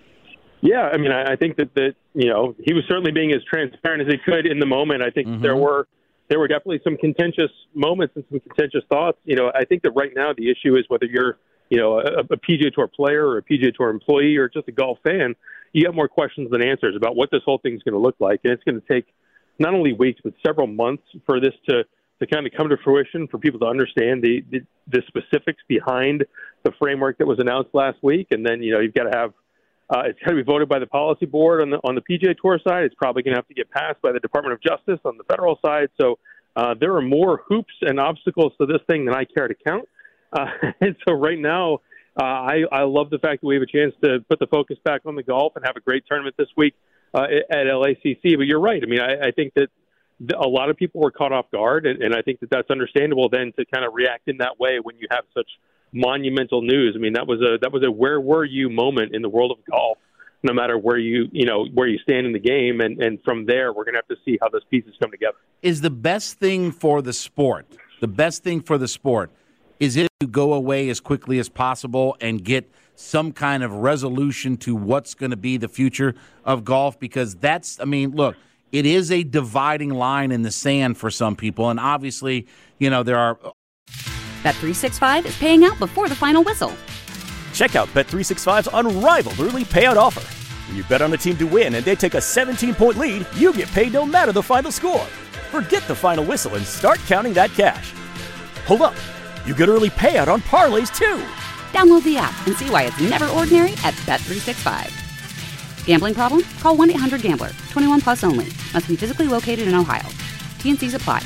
Yeah, I think that he was certainly being as transparent as he could in the moment. I think there were definitely some contentious moments and some contentious thoughts. I think that right now the issue is whether you're a PGA Tour player or a PGA Tour employee or just a golf fan, you have more questions than answers about what this whole thing is going to look like, and it's going to take not only weeks but several months for this to kind of come to fruition, for people to understand the specifics behind the framework that was announced last week, and then you've got to have. It's got to be voted by the policy board on the PGA Tour side. It's probably going to have to get passed by the Department of Justice on the federal side. So there are more hoops and obstacles to this thing than I care to count. And so right now, I love the fact that we have a chance to put the focus back on the golf and have a great tournament this week at LACC. But you're right. I think that a lot of people were caught off guard, and I think that that's understandable then to kind of react in that way when you have such monumental news. That was a where were you moment in the world of golf, no matter where you stand in the game, and from there we're going to have to see how those pieces come together. Is the best thing for the sport, is it to go away as quickly as possible and get some kind of resolution to what's going to be the future of golf? Because that's, look, it is a dividing line in the sand for some people, and obviously, there are. Bet365 is paying out before the final whistle. Check out Bet365's unrivaled early payout offer. When you bet on a team to win and they take a 17-point lead, you get paid no matter the final score. Forget the final whistle and start counting that cash. Hold up. You get early payout on parlays, too. Download the app and see why it's never ordinary at Bet365. Gambling problem? Call 1-800-GAMBLER. 21 plus only. Must be physically located in Ohio. T&Cs apply.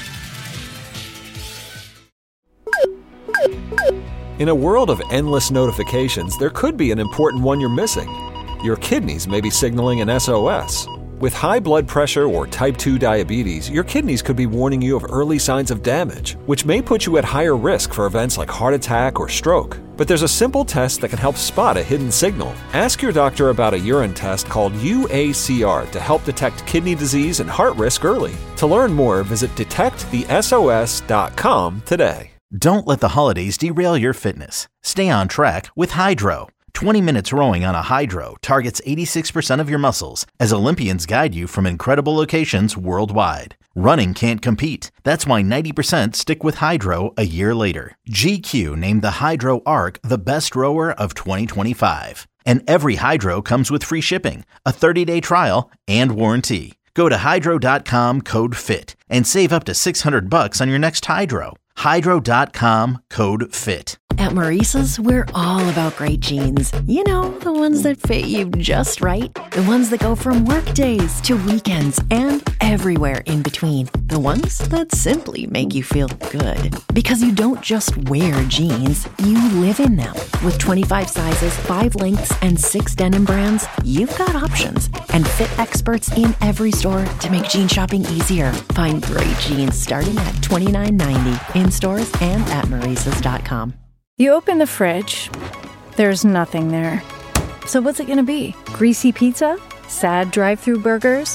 In a world of endless notifications, there could be an important one you're missing. Your kidneys may be signaling an SOS. With high blood pressure or type 2 diabetes, your kidneys could be warning you of early signs of damage, which may put you at higher risk for events like heart attack or stroke. But there's a simple test that can help spot a hidden signal. Ask your doctor about a urine test called UACR to help detect kidney disease and heart risk early. To learn more, visit detectthesos.com today. Don't let the holidays derail your fitness. Stay on track with Hydro. 20 minutes rowing on a Hydro targets 86% of your muscles as Olympians guide you from incredible locations worldwide. Running can't compete. That's why 90% stick with Hydro a year later. GQ named the Hydro Arc the best rower of 2025. And every Hydro comes with free shipping, a 30-day trial, and warranty. Go to hydro.com code FIT and save up to $600 on your next Hydro. Hydro.com code FIT. At Maurice's, we're all about great jeans. You know, the ones that fit you just right. The ones that go from work days to weekends and everywhere in between. The ones that simply make you feel good. Because you don't just wear jeans, you live in them. With 25 sizes, 5 lengths, and 6 denim brands, you've got options. And fit experts in every store to make jean shopping easier. Find great jeans starting at $29.90 in stores and at Maurice's.com. You open the fridge, there's nothing there. So what's it gonna be? Greasy pizza? Sad drive-thru burgers?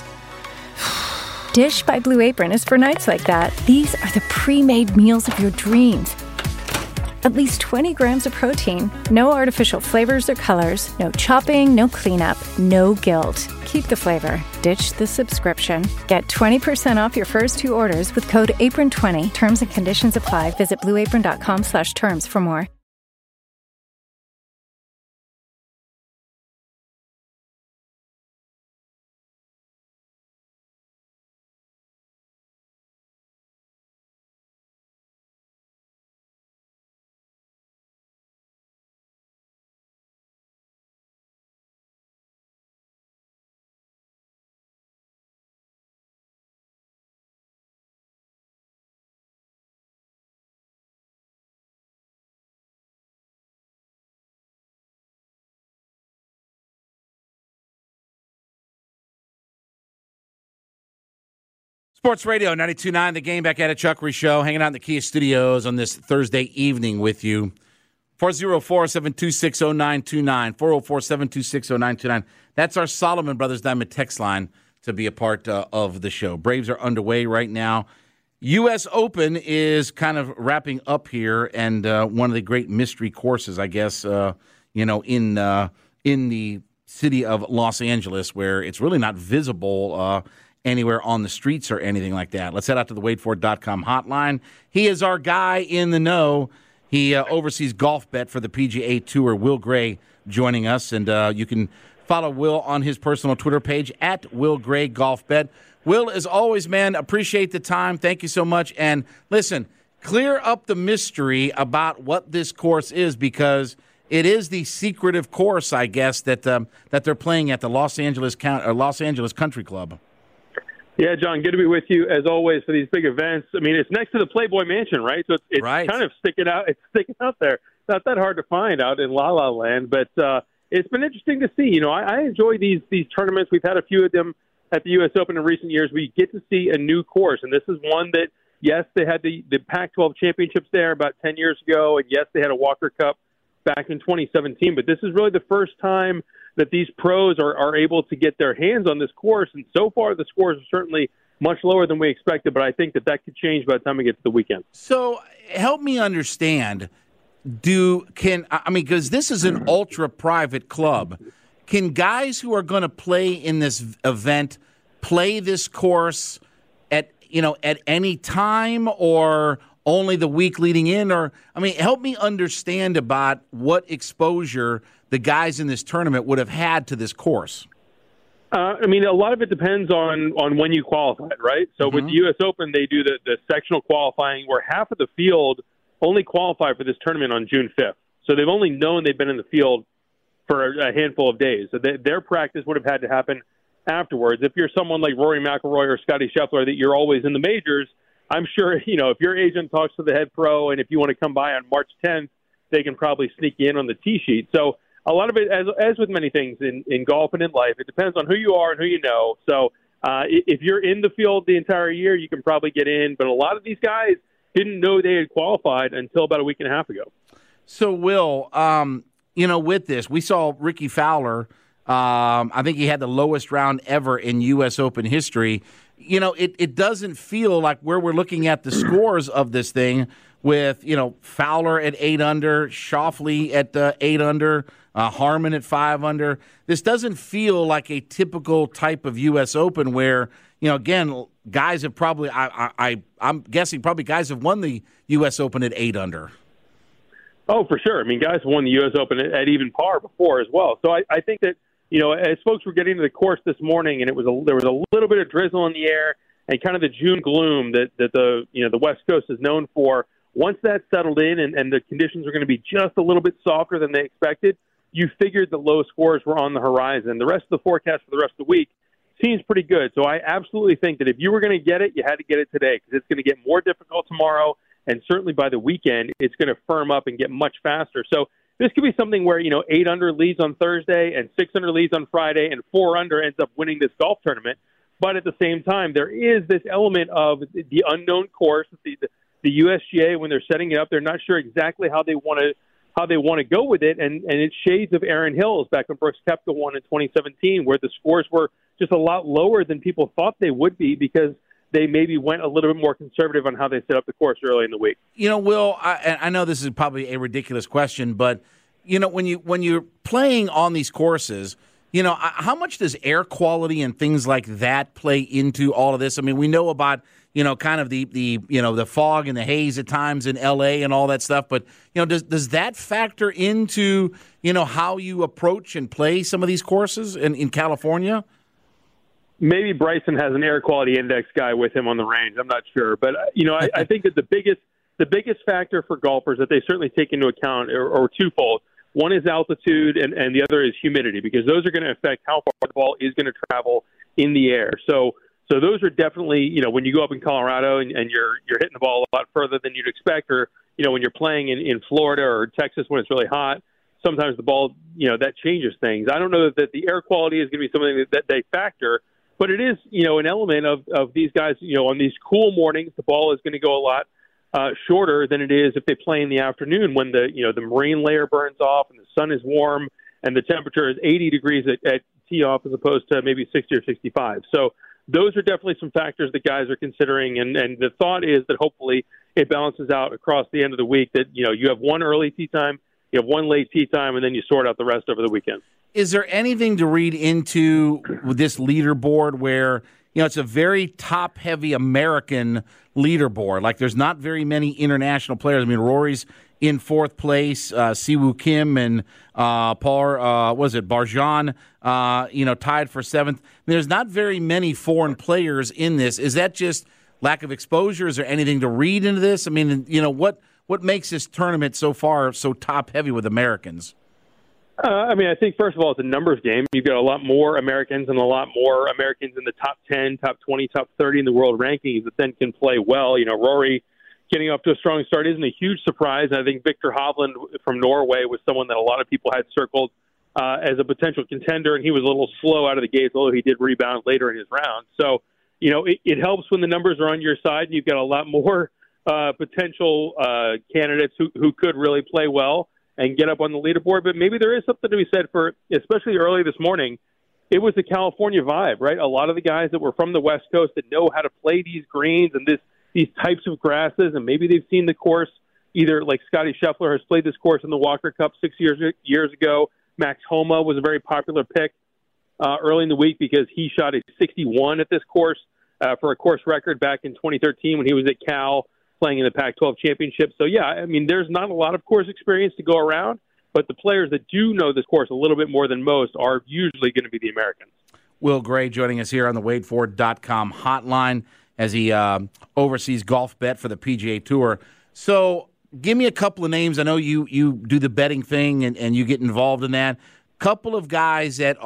Dish by Blue Apron is for nights like that. These are the pre-made meals of your dreams. At least 20 grams of protein, no artificial flavors or colors, no chopping, no cleanup, no guilt. Keep the flavor. Ditch the subscription. Get 20% off your first 2 orders with code APRON20. Terms and conditions apply. Visit blueapron.com/terms for more. Sports Radio 92.9, The Game, back at it. Chuck Rishow, hanging out in the Kia Studios on this Thursday evening with you. 404-726-0929, 404-726-0929. That's our Solomon Brothers Diamond text line to be a part of the show. Braves are underway right now. U.S. Open is kind of wrapping up here, and one of the great mystery courses, I guess, in the city of Los Angeles, where it's really not visible anywhere on the streets or anything like that. Let's head out to the WadeFord.com hotline. He is our guy in the know. He oversees golf bet for the PGA Tour. Will Gray joining us, and you can follow Will on his personal Twitter page at Will Gray Golf Bet. Will, as always, man, appreciate the time. Thank you so much. And listen, clear up the mystery about what this course is, because it is the secretive course, I guess, that they're playing at the Los Angeles Country Club. Yeah, John, good to be with you, as always, for these big events. I mean, it's next to the Playboy Mansion, right? So it's right. Kind of sticking out. It's sticking out there. It's not that hard to find out in La La Land, but it's been interesting to see. You know, I enjoy these tournaments. We've had a few of them at the U.S. Open in recent years. We get to see a new course, and this is one that, yes, they had the Pac-12 championships there about 10 years ago, and yes, they had a Walker Cup back in 2017, but this is really the first time that these pros are able to get their hands on this course, and so far the scores are certainly much lower than we expected, but I think that could change by the time we get to the weekend. So help me understand, because this is an ultra-private club, can guys who are going to play in this event play this course at any time, or only the week leading in? Or, help me understand about what exposure the guys in this tournament would have had to this course. A lot of it depends on when you qualified, right? So with the U.S. Open, they do the sectional qualifying where half of the field only qualify for this tournament on June 5th. So they've only known they've been in the field for a handful of days. So their practice would have had to happen afterwards. If you're someone like Rory McIlroy or Scotty Scheffler that you're always in the majors, I'm sure, if your agent talks to the head pro and if you want to come by on March 10th, they can probably sneak you in on the tee sheet. So a lot of it, as with many things in golf and in life, it depends on who you are and who you know. So if you're in the field the entire year, you can probably get in. But a lot of these guys didn't know they had qualified until about a week and a half ago. So, Will, with this, we saw Ricky Fowler. I think he had the lowest round ever in U.S. Open history. It doesn't feel like where we're looking at the scores of this thing with, Fowler at 8 under, Schauffele at 8 under, Harman at 5 under. This doesn't feel like a typical type of U.S. Open where, again, guys have probably, I'm guessing probably guys have won the U.S. Open at 8 under. Oh, for sure. I mean, guys won the U.S. Open at even par before as well. So I think that, as folks were getting to the course this morning, and there was a little bit of drizzle in the air and kind of the June gloom that the West Coast is known for. Once that settled in and the conditions were going to be just a little bit softer than they expected, you figured the low scores were on the horizon. The rest of the forecast for the rest of the week seems pretty good. So I absolutely think that if you were going to get it, you had to get it today because it's going to get more difficult tomorrow. And certainly by the weekend, it's going to firm up and get much faster. So this could be something where, 8 under leads on Thursday and 6 under leads on Friday and 4 under ends up winning this golf tournament. But at the same time, there is this element of the unknown course. The USGA, when they're setting it up, they're not sure exactly how they want to go with it. And it's shades of Erin Hills back when Brooks Koepka won in 2017, where the scores were just a lot lower than people thought they would be because they maybe went a little bit more conservative on how they set up the course early in the week. Will, I know this is probably a ridiculous question, but when you're playing on these courses, how much does air quality and things like that play into all of this? I mean, we know about kind of the fog and the haze at times in LA and all that stuff, but does that factor into how you approach and play some of these courses in California? Maybe Bryson has an air quality index guy with him on the range. I'm not sure. But, I think that the biggest factor for golfers that they certainly take into account are twofold. One is altitude and the other is humidity because those are going to affect how far the ball is going to travel in the air. So those are definitely, when you go up in Colorado and you're hitting the ball a lot further than you'd expect or, when you're playing in Florida or Texas when it's really hot, sometimes the ball, that changes things. I don't know that the air quality is going to be something that they factor. But it is, an element of these guys, on these cool mornings, the ball is going to go a lot shorter than it is if they play in the afternoon when the marine layer burns off and the sun is warm and the temperature is 80 degrees at tee off as opposed to maybe 60 or 65. So those are definitely some factors that guys are considering. And the thought is that hopefully it balances out across the end of the week that, you have one early tee time, you have one late tee time, and then you sort out the rest over the weekend. Is there anything to read into this leaderboard where, it's a very top-heavy American leaderboard? Like, there's not very many international players. I mean, Rory's in 4th place, Siwoo Kim and Barjan, tied for 7th. There's not very many foreign players in this. Is that just lack of exposure? Is there anything to read into this? I mean, what makes this tournament so far so top-heavy with Americans? I think, first of all, it's a numbers game. You've got a lot more Americans and a lot more Americans in the top 10, top 20, top 30 in the world rankings that then can play well. Rory getting off to a strong start isn't a huge surprise. I think Victor Hovland from Norway was someone that a lot of people had circled as a potential contender, and he was a little slow out of the gates, although he did rebound later in his round. So, it helps when the numbers are on your side. You've got a lot more potential candidates who could really play well and get up on the leaderboard. But maybe there is something to be said for, especially early this morning, it was the California vibe, right? A lot of the guys that were from the West Coast that know how to play these greens and these types of grasses, and maybe they've seen the course, either like Scotty Scheffler has played this course in the Walker Cup 6 years ago. Max Homa was a very popular pick early in the week because he shot a 61 at this course for a course record back in 2013 when he was at Cal, playing in the Pac-12 championship. So, there's not a lot of course experience to go around, but the players that do know this course a little bit more than most are usually going to be the Americans. Will Gray joining us here on the WadeFord.com hotline as he oversees GolfBet for the PGA Tour. So, give me a couple of names. I know you do the betting thing and you get involved in that. Couple of guys that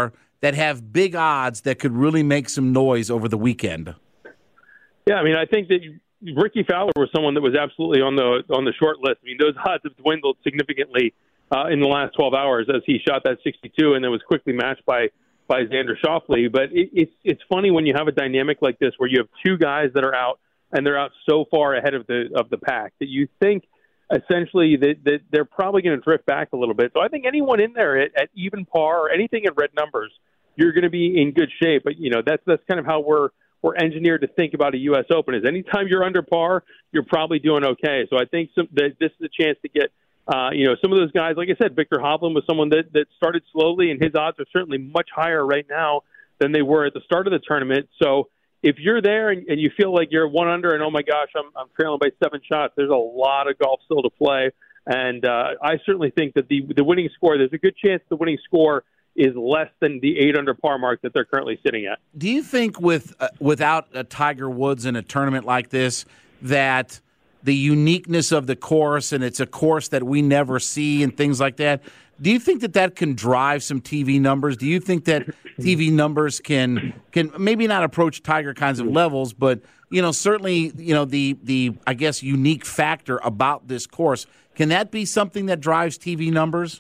have big odds that could really make some noise over the weekend. Yeah, I mean, I think that Ricky Fowler was someone that was absolutely on the short list. I mean, those odds have dwindled significantly in the last 12 hours as he shot that 62 and then was quickly matched by Xander Schauffele. But it's funny when you have a dynamic like this where you have two guys that are out and they're out so far ahead of the pack that you think essentially that they're probably going to drift back a little bit. So I think anyone in there at even par or anything in red numbers, you're going to be in good shape. But that's kind of how we're engineered to think about a U.S. Open is anytime you're under par, you're probably doing okay. So I think that this is a chance to get, some of those guys, like I said, Victor Hovland was someone that started slowly, and his odds are certainly much higher right now than they were at the start of the tournament. So if you're there and you feel like you're one under and, oh, my gosh, I'm trailing by 7 shots, there's a lot of golf still to play. And I certainly think that the winning score, there's a good chance the winning score is less than the 8 under par mark that they're currently sitting at. Do you think without a Tiger Woods in a tournament like this that the uniqueness of the course, and it's a course that we never see and things like that, do you think that can drive some TV numbers? Do you think that TV numbers can maybe not approach Tiger kinds of levels, but certainly the I guess unique factor about this course, can that be something that drives TV numbers?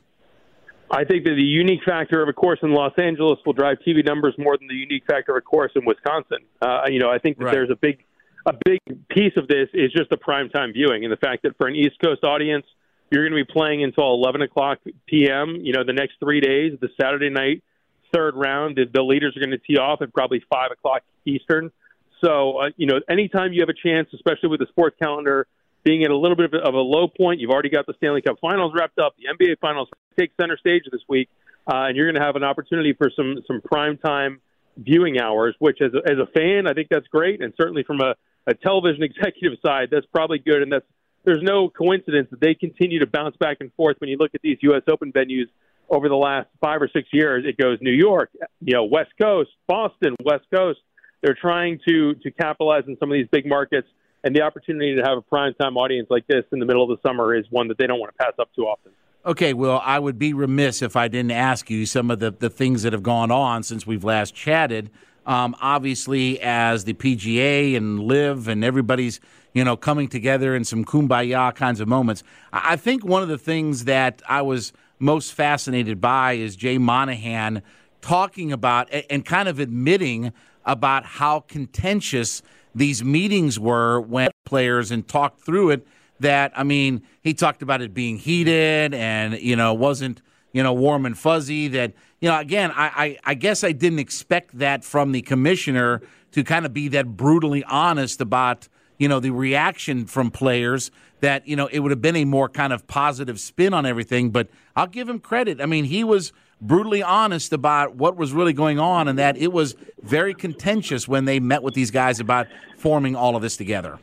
I think that the unique factor of a course in Los Angeles will drive TV numbers more than the unique factor of a course in Wisconsin. I think that there's a big piece of this is just the primetime viewing and the fact that for an East Coast audience, you're going to be playing until 11 o'clock p.m. The next 3 days, the Saturday night third round, the leaders are going to tee off at probably 5 o'clock Eastern. So, anytime you have a chance, especially with the sports calendar being at a little bit of a low point, you've already got the Stanley Cup Finals wrapped up. The NBA Finals take center stage this week, and you're going to have an opportunity for some primetime viewing hours, which as a fan, I think that's great. And certainly from a television executive side, that's probably good. And there's no coincidence that they continue to bounce back and forth. When you look at these U.S. Open venues over the last 5 or 6 years, it goes New York, West Coast, Boston, West Coast. They're trying to capitalize on some of these big markets. And the opportunity to have a primetime audience like this in the middle of the summer is one that they don't want to pass up too often. Okay, well, I would be remiss if I didn't ask you some of the things that have gone on since we've last chatted. Obviously, as the PGA and LIV and everybody's, coming together in some kumbaya kinds of moments, I think one of the things that I was most fascinated by is Jay Monahan talking about and kind of admitting about how contentious these meetings were when players and talked through it. That, he talked about it being heated and, wasn't, warm and fuzzy. That, again, I guess I didn't expect that from the commissioner to kind of be that brutally honest about, the reaction from players, that, it would have been a more kind of positive spin on everything. But I'll give him credit. He was brutally honest about what was really going on and that it was very contentious when they met with these guys about forming all of this together.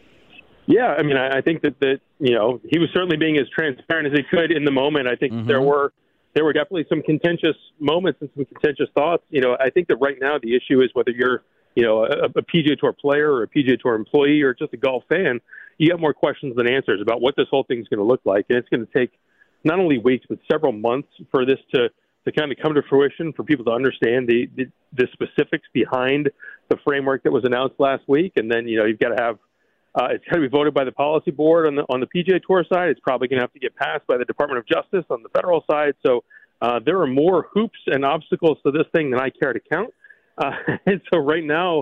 Yeah, I think that he was certainly being as transparent as he could in the moment. I think there were definitely some contentious moments and some contentious thoughts. I think that right now the issue is whether you're, a PGA Tour player or a PGA Tour employee or just a golf fan, you have more questions than answers about what this whole thing's going to look like. And it's going to take not only weeks, but several months for this to kind of come to fruition, for people to understand the specifics behind the framework that was announced last week. And then, you've got to have, it's got to be voted by the policy board on the PGA Tour side. It's probably going to have to get passed by the Department of Justice on the federal side. So there are more hoops and obstacles to this thing than I care to count. And so right now,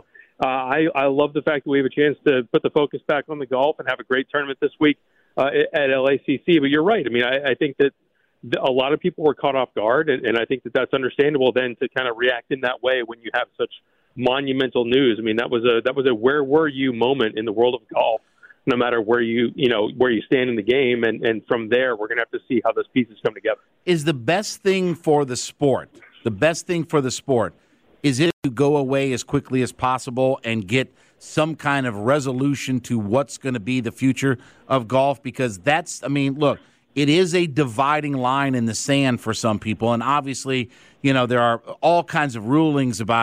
I love the fact that we have a chance to put the focus back on the golf and have a great tournament this week at LACC. But you're right. I think that a lot of people were caught off guard, and I think that that's understandable then to kind of react in that way when you have such monumental news. That was a where were you moment in the world of golf, no matter where you stand in the game. And from there, we're going to have to see how those pieces come together. Is the best thing for the sport, is it to go away as quickly as possible and get some kind of resolution to what's going to be the future of golf? Because that's, look, it is a dividing line in the sand for some people. And obviously, there are all kinds of rulings about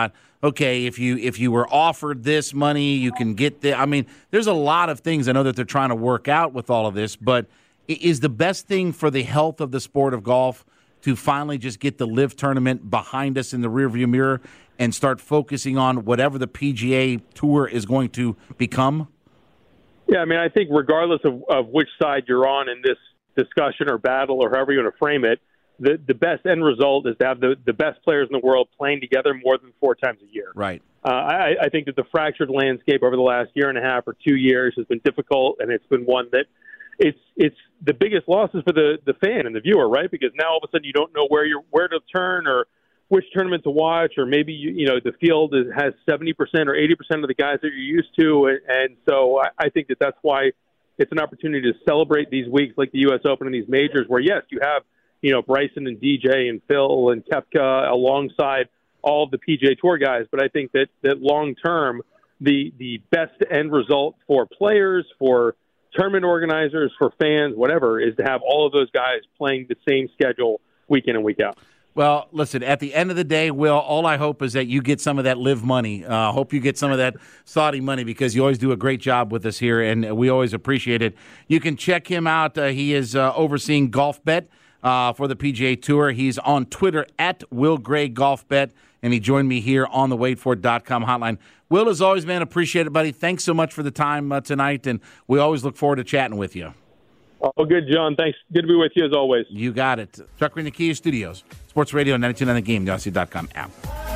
okay, if you were offered this money, you can get the. I mean, there's a lot of things I know that they're trying to work out with all of this, but is the best thing for the health of the sport of golf to finally just get the LIV tournament behind us in the rearview mirror and start focusing on whatever the PGA Tour is going to become? Yeah, I mean, I think regardless of which side you're on in this discussion or battle or however you want to frame it, the best end result is to have the best players in the world playing together more than 4 times a year. Right. I think that the fractured landscape over the last year and a half or 2 years has been difficult, and it's been one that it's the biggest losses for the fan and the viewer, right? Because now all of a sudden you don't know where to turn or which tournament to watch, or maybe the field has 70% or 80% of the guys that you're used to, and so I think that's why it's an opportunity to celebrate these weeks like the U.S. Open and these majors, where yes, you have Bryson and DJ and Phil and Koepka alongside all of the PGA Tour guys, but I think that long term the best end result for players, for tournament organizers, for fans, whatever, is to have all of those guys playing the same schedule week in and week out. Well, listen, at the end of the day, Will, all I hope is that you get some of that LIV money. I hope you get some of that Saudi money, because you always do a great job with us here, and we always appreciate it. You can check him out. He is overseeing GolfBet for the PGA Tour. He's on Twitter at Will Gray GolfBet, and he joined me here on the WadeFord.com hotline. Will, as always, man, appreciate it, buddy. Thanks so much for the time tonight, and we always look forward to chatting with you. Oh, good, John. Thanks. Good to be with you as always. You got it. Chuck Green, the Kia Studios, Sports Radio 92.9 The Game, the Odyssey.com app.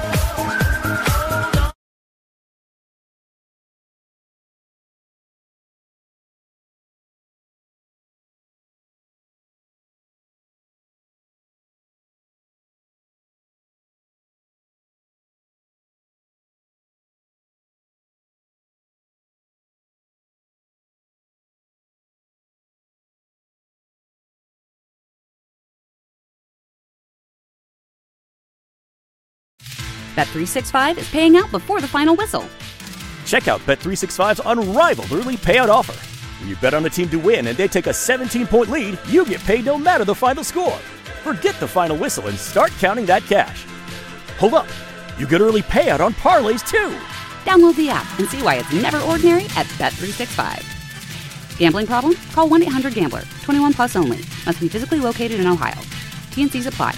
Bet365 is paying out before the final whistle. Check out Bet365's unrivaled early payout offer. When you bet on a team to win and they take a 17-point lead, you get paid no matter the final score. Forget the final whistle and start counting that cash. Hold up. You get early payout on parlays, too. Download the app and see why it's never ordinary at Bet365. Gambling problem? Call 1-800-GAMBLER. 21 plus only. Must be physically located in Ohio. T&Cs apply.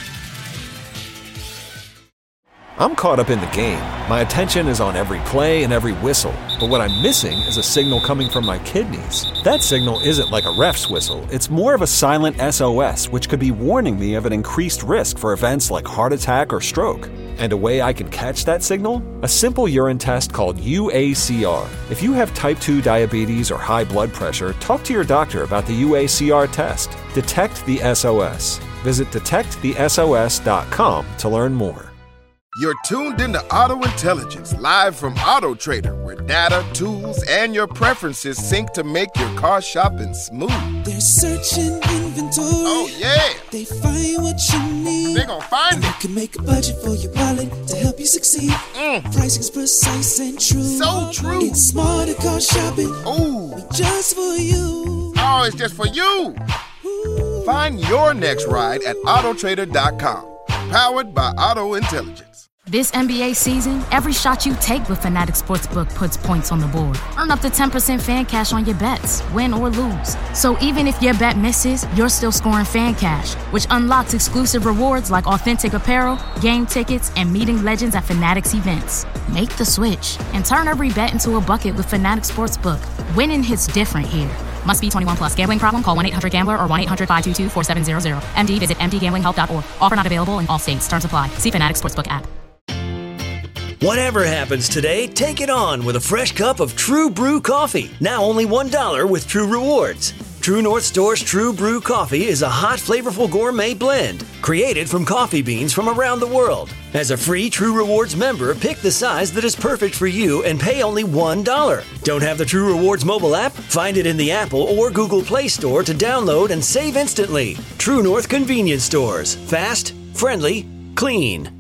I'm caught up in the game. My attention is on every play and every whistle. But what I'm missing is a signal coming from my kidneys. That signal isn't like a ref's whistle. It's more of a silent SOS, which could be warning me of an increased risk for events like heart attack or stroke. And a way I can catch that signal? A simple urine test called UACR. If you have type 2 diabetes or high blood pressure, talk to your doctor about the UACR test. Detect the SOS. Visit detectthesos.com to learn more. You're tuned into Auto Intelligence, live from Auto Trader, where data, tools, and your preferences sync to make your car shopping smooth. They're searching inventory. Oh, yeah. They find what you need. They're gonna find and it. You can make a budget for your wallet to help you succeed. Pricing's precise and true. So true. It's smarter car shopping. Ooh. Just for you. Oh, it's just for you. Ooh. Find your next ride at autotrader.com. Powered by Auto Intelligence. This NBA season, every shot you take with Fanatic Sportsbook puts points on the board. Earn up to 10% fan cash on your bets, win or lose. So even if your bet misses, you're still scoring fan cash, which unlocks exclusive rewards like authentic apparel, game tickets, and meeting legends at Fanatic's events. Make the switch and turn every bet into a bucket with Fanatic Sportsbook. Winning hits different here. Must be 21 plus. Gambling problem? Call 1-800-GAMBLER or 1-800-522-4700. MD, visit mdgamblinghelp.org. Offer not available in all states. Terms apply. See Fanatic Sportsbook app. Whatever happens today, take it on with a fresh cup of True Brew coffee. Now only $1 with True Rewards. True North Store's True Brew coffee is a hot, flavorful gourmet blend created from coffee beans from around the world. As a free True Rewards member, pick the size that is perfect for you and pay only $1. Don't have the True Rewards mobile app? Find it in the Apple or Google Play Store to download and save instantly. True North Convenience Stores. Fast, friendly, clean.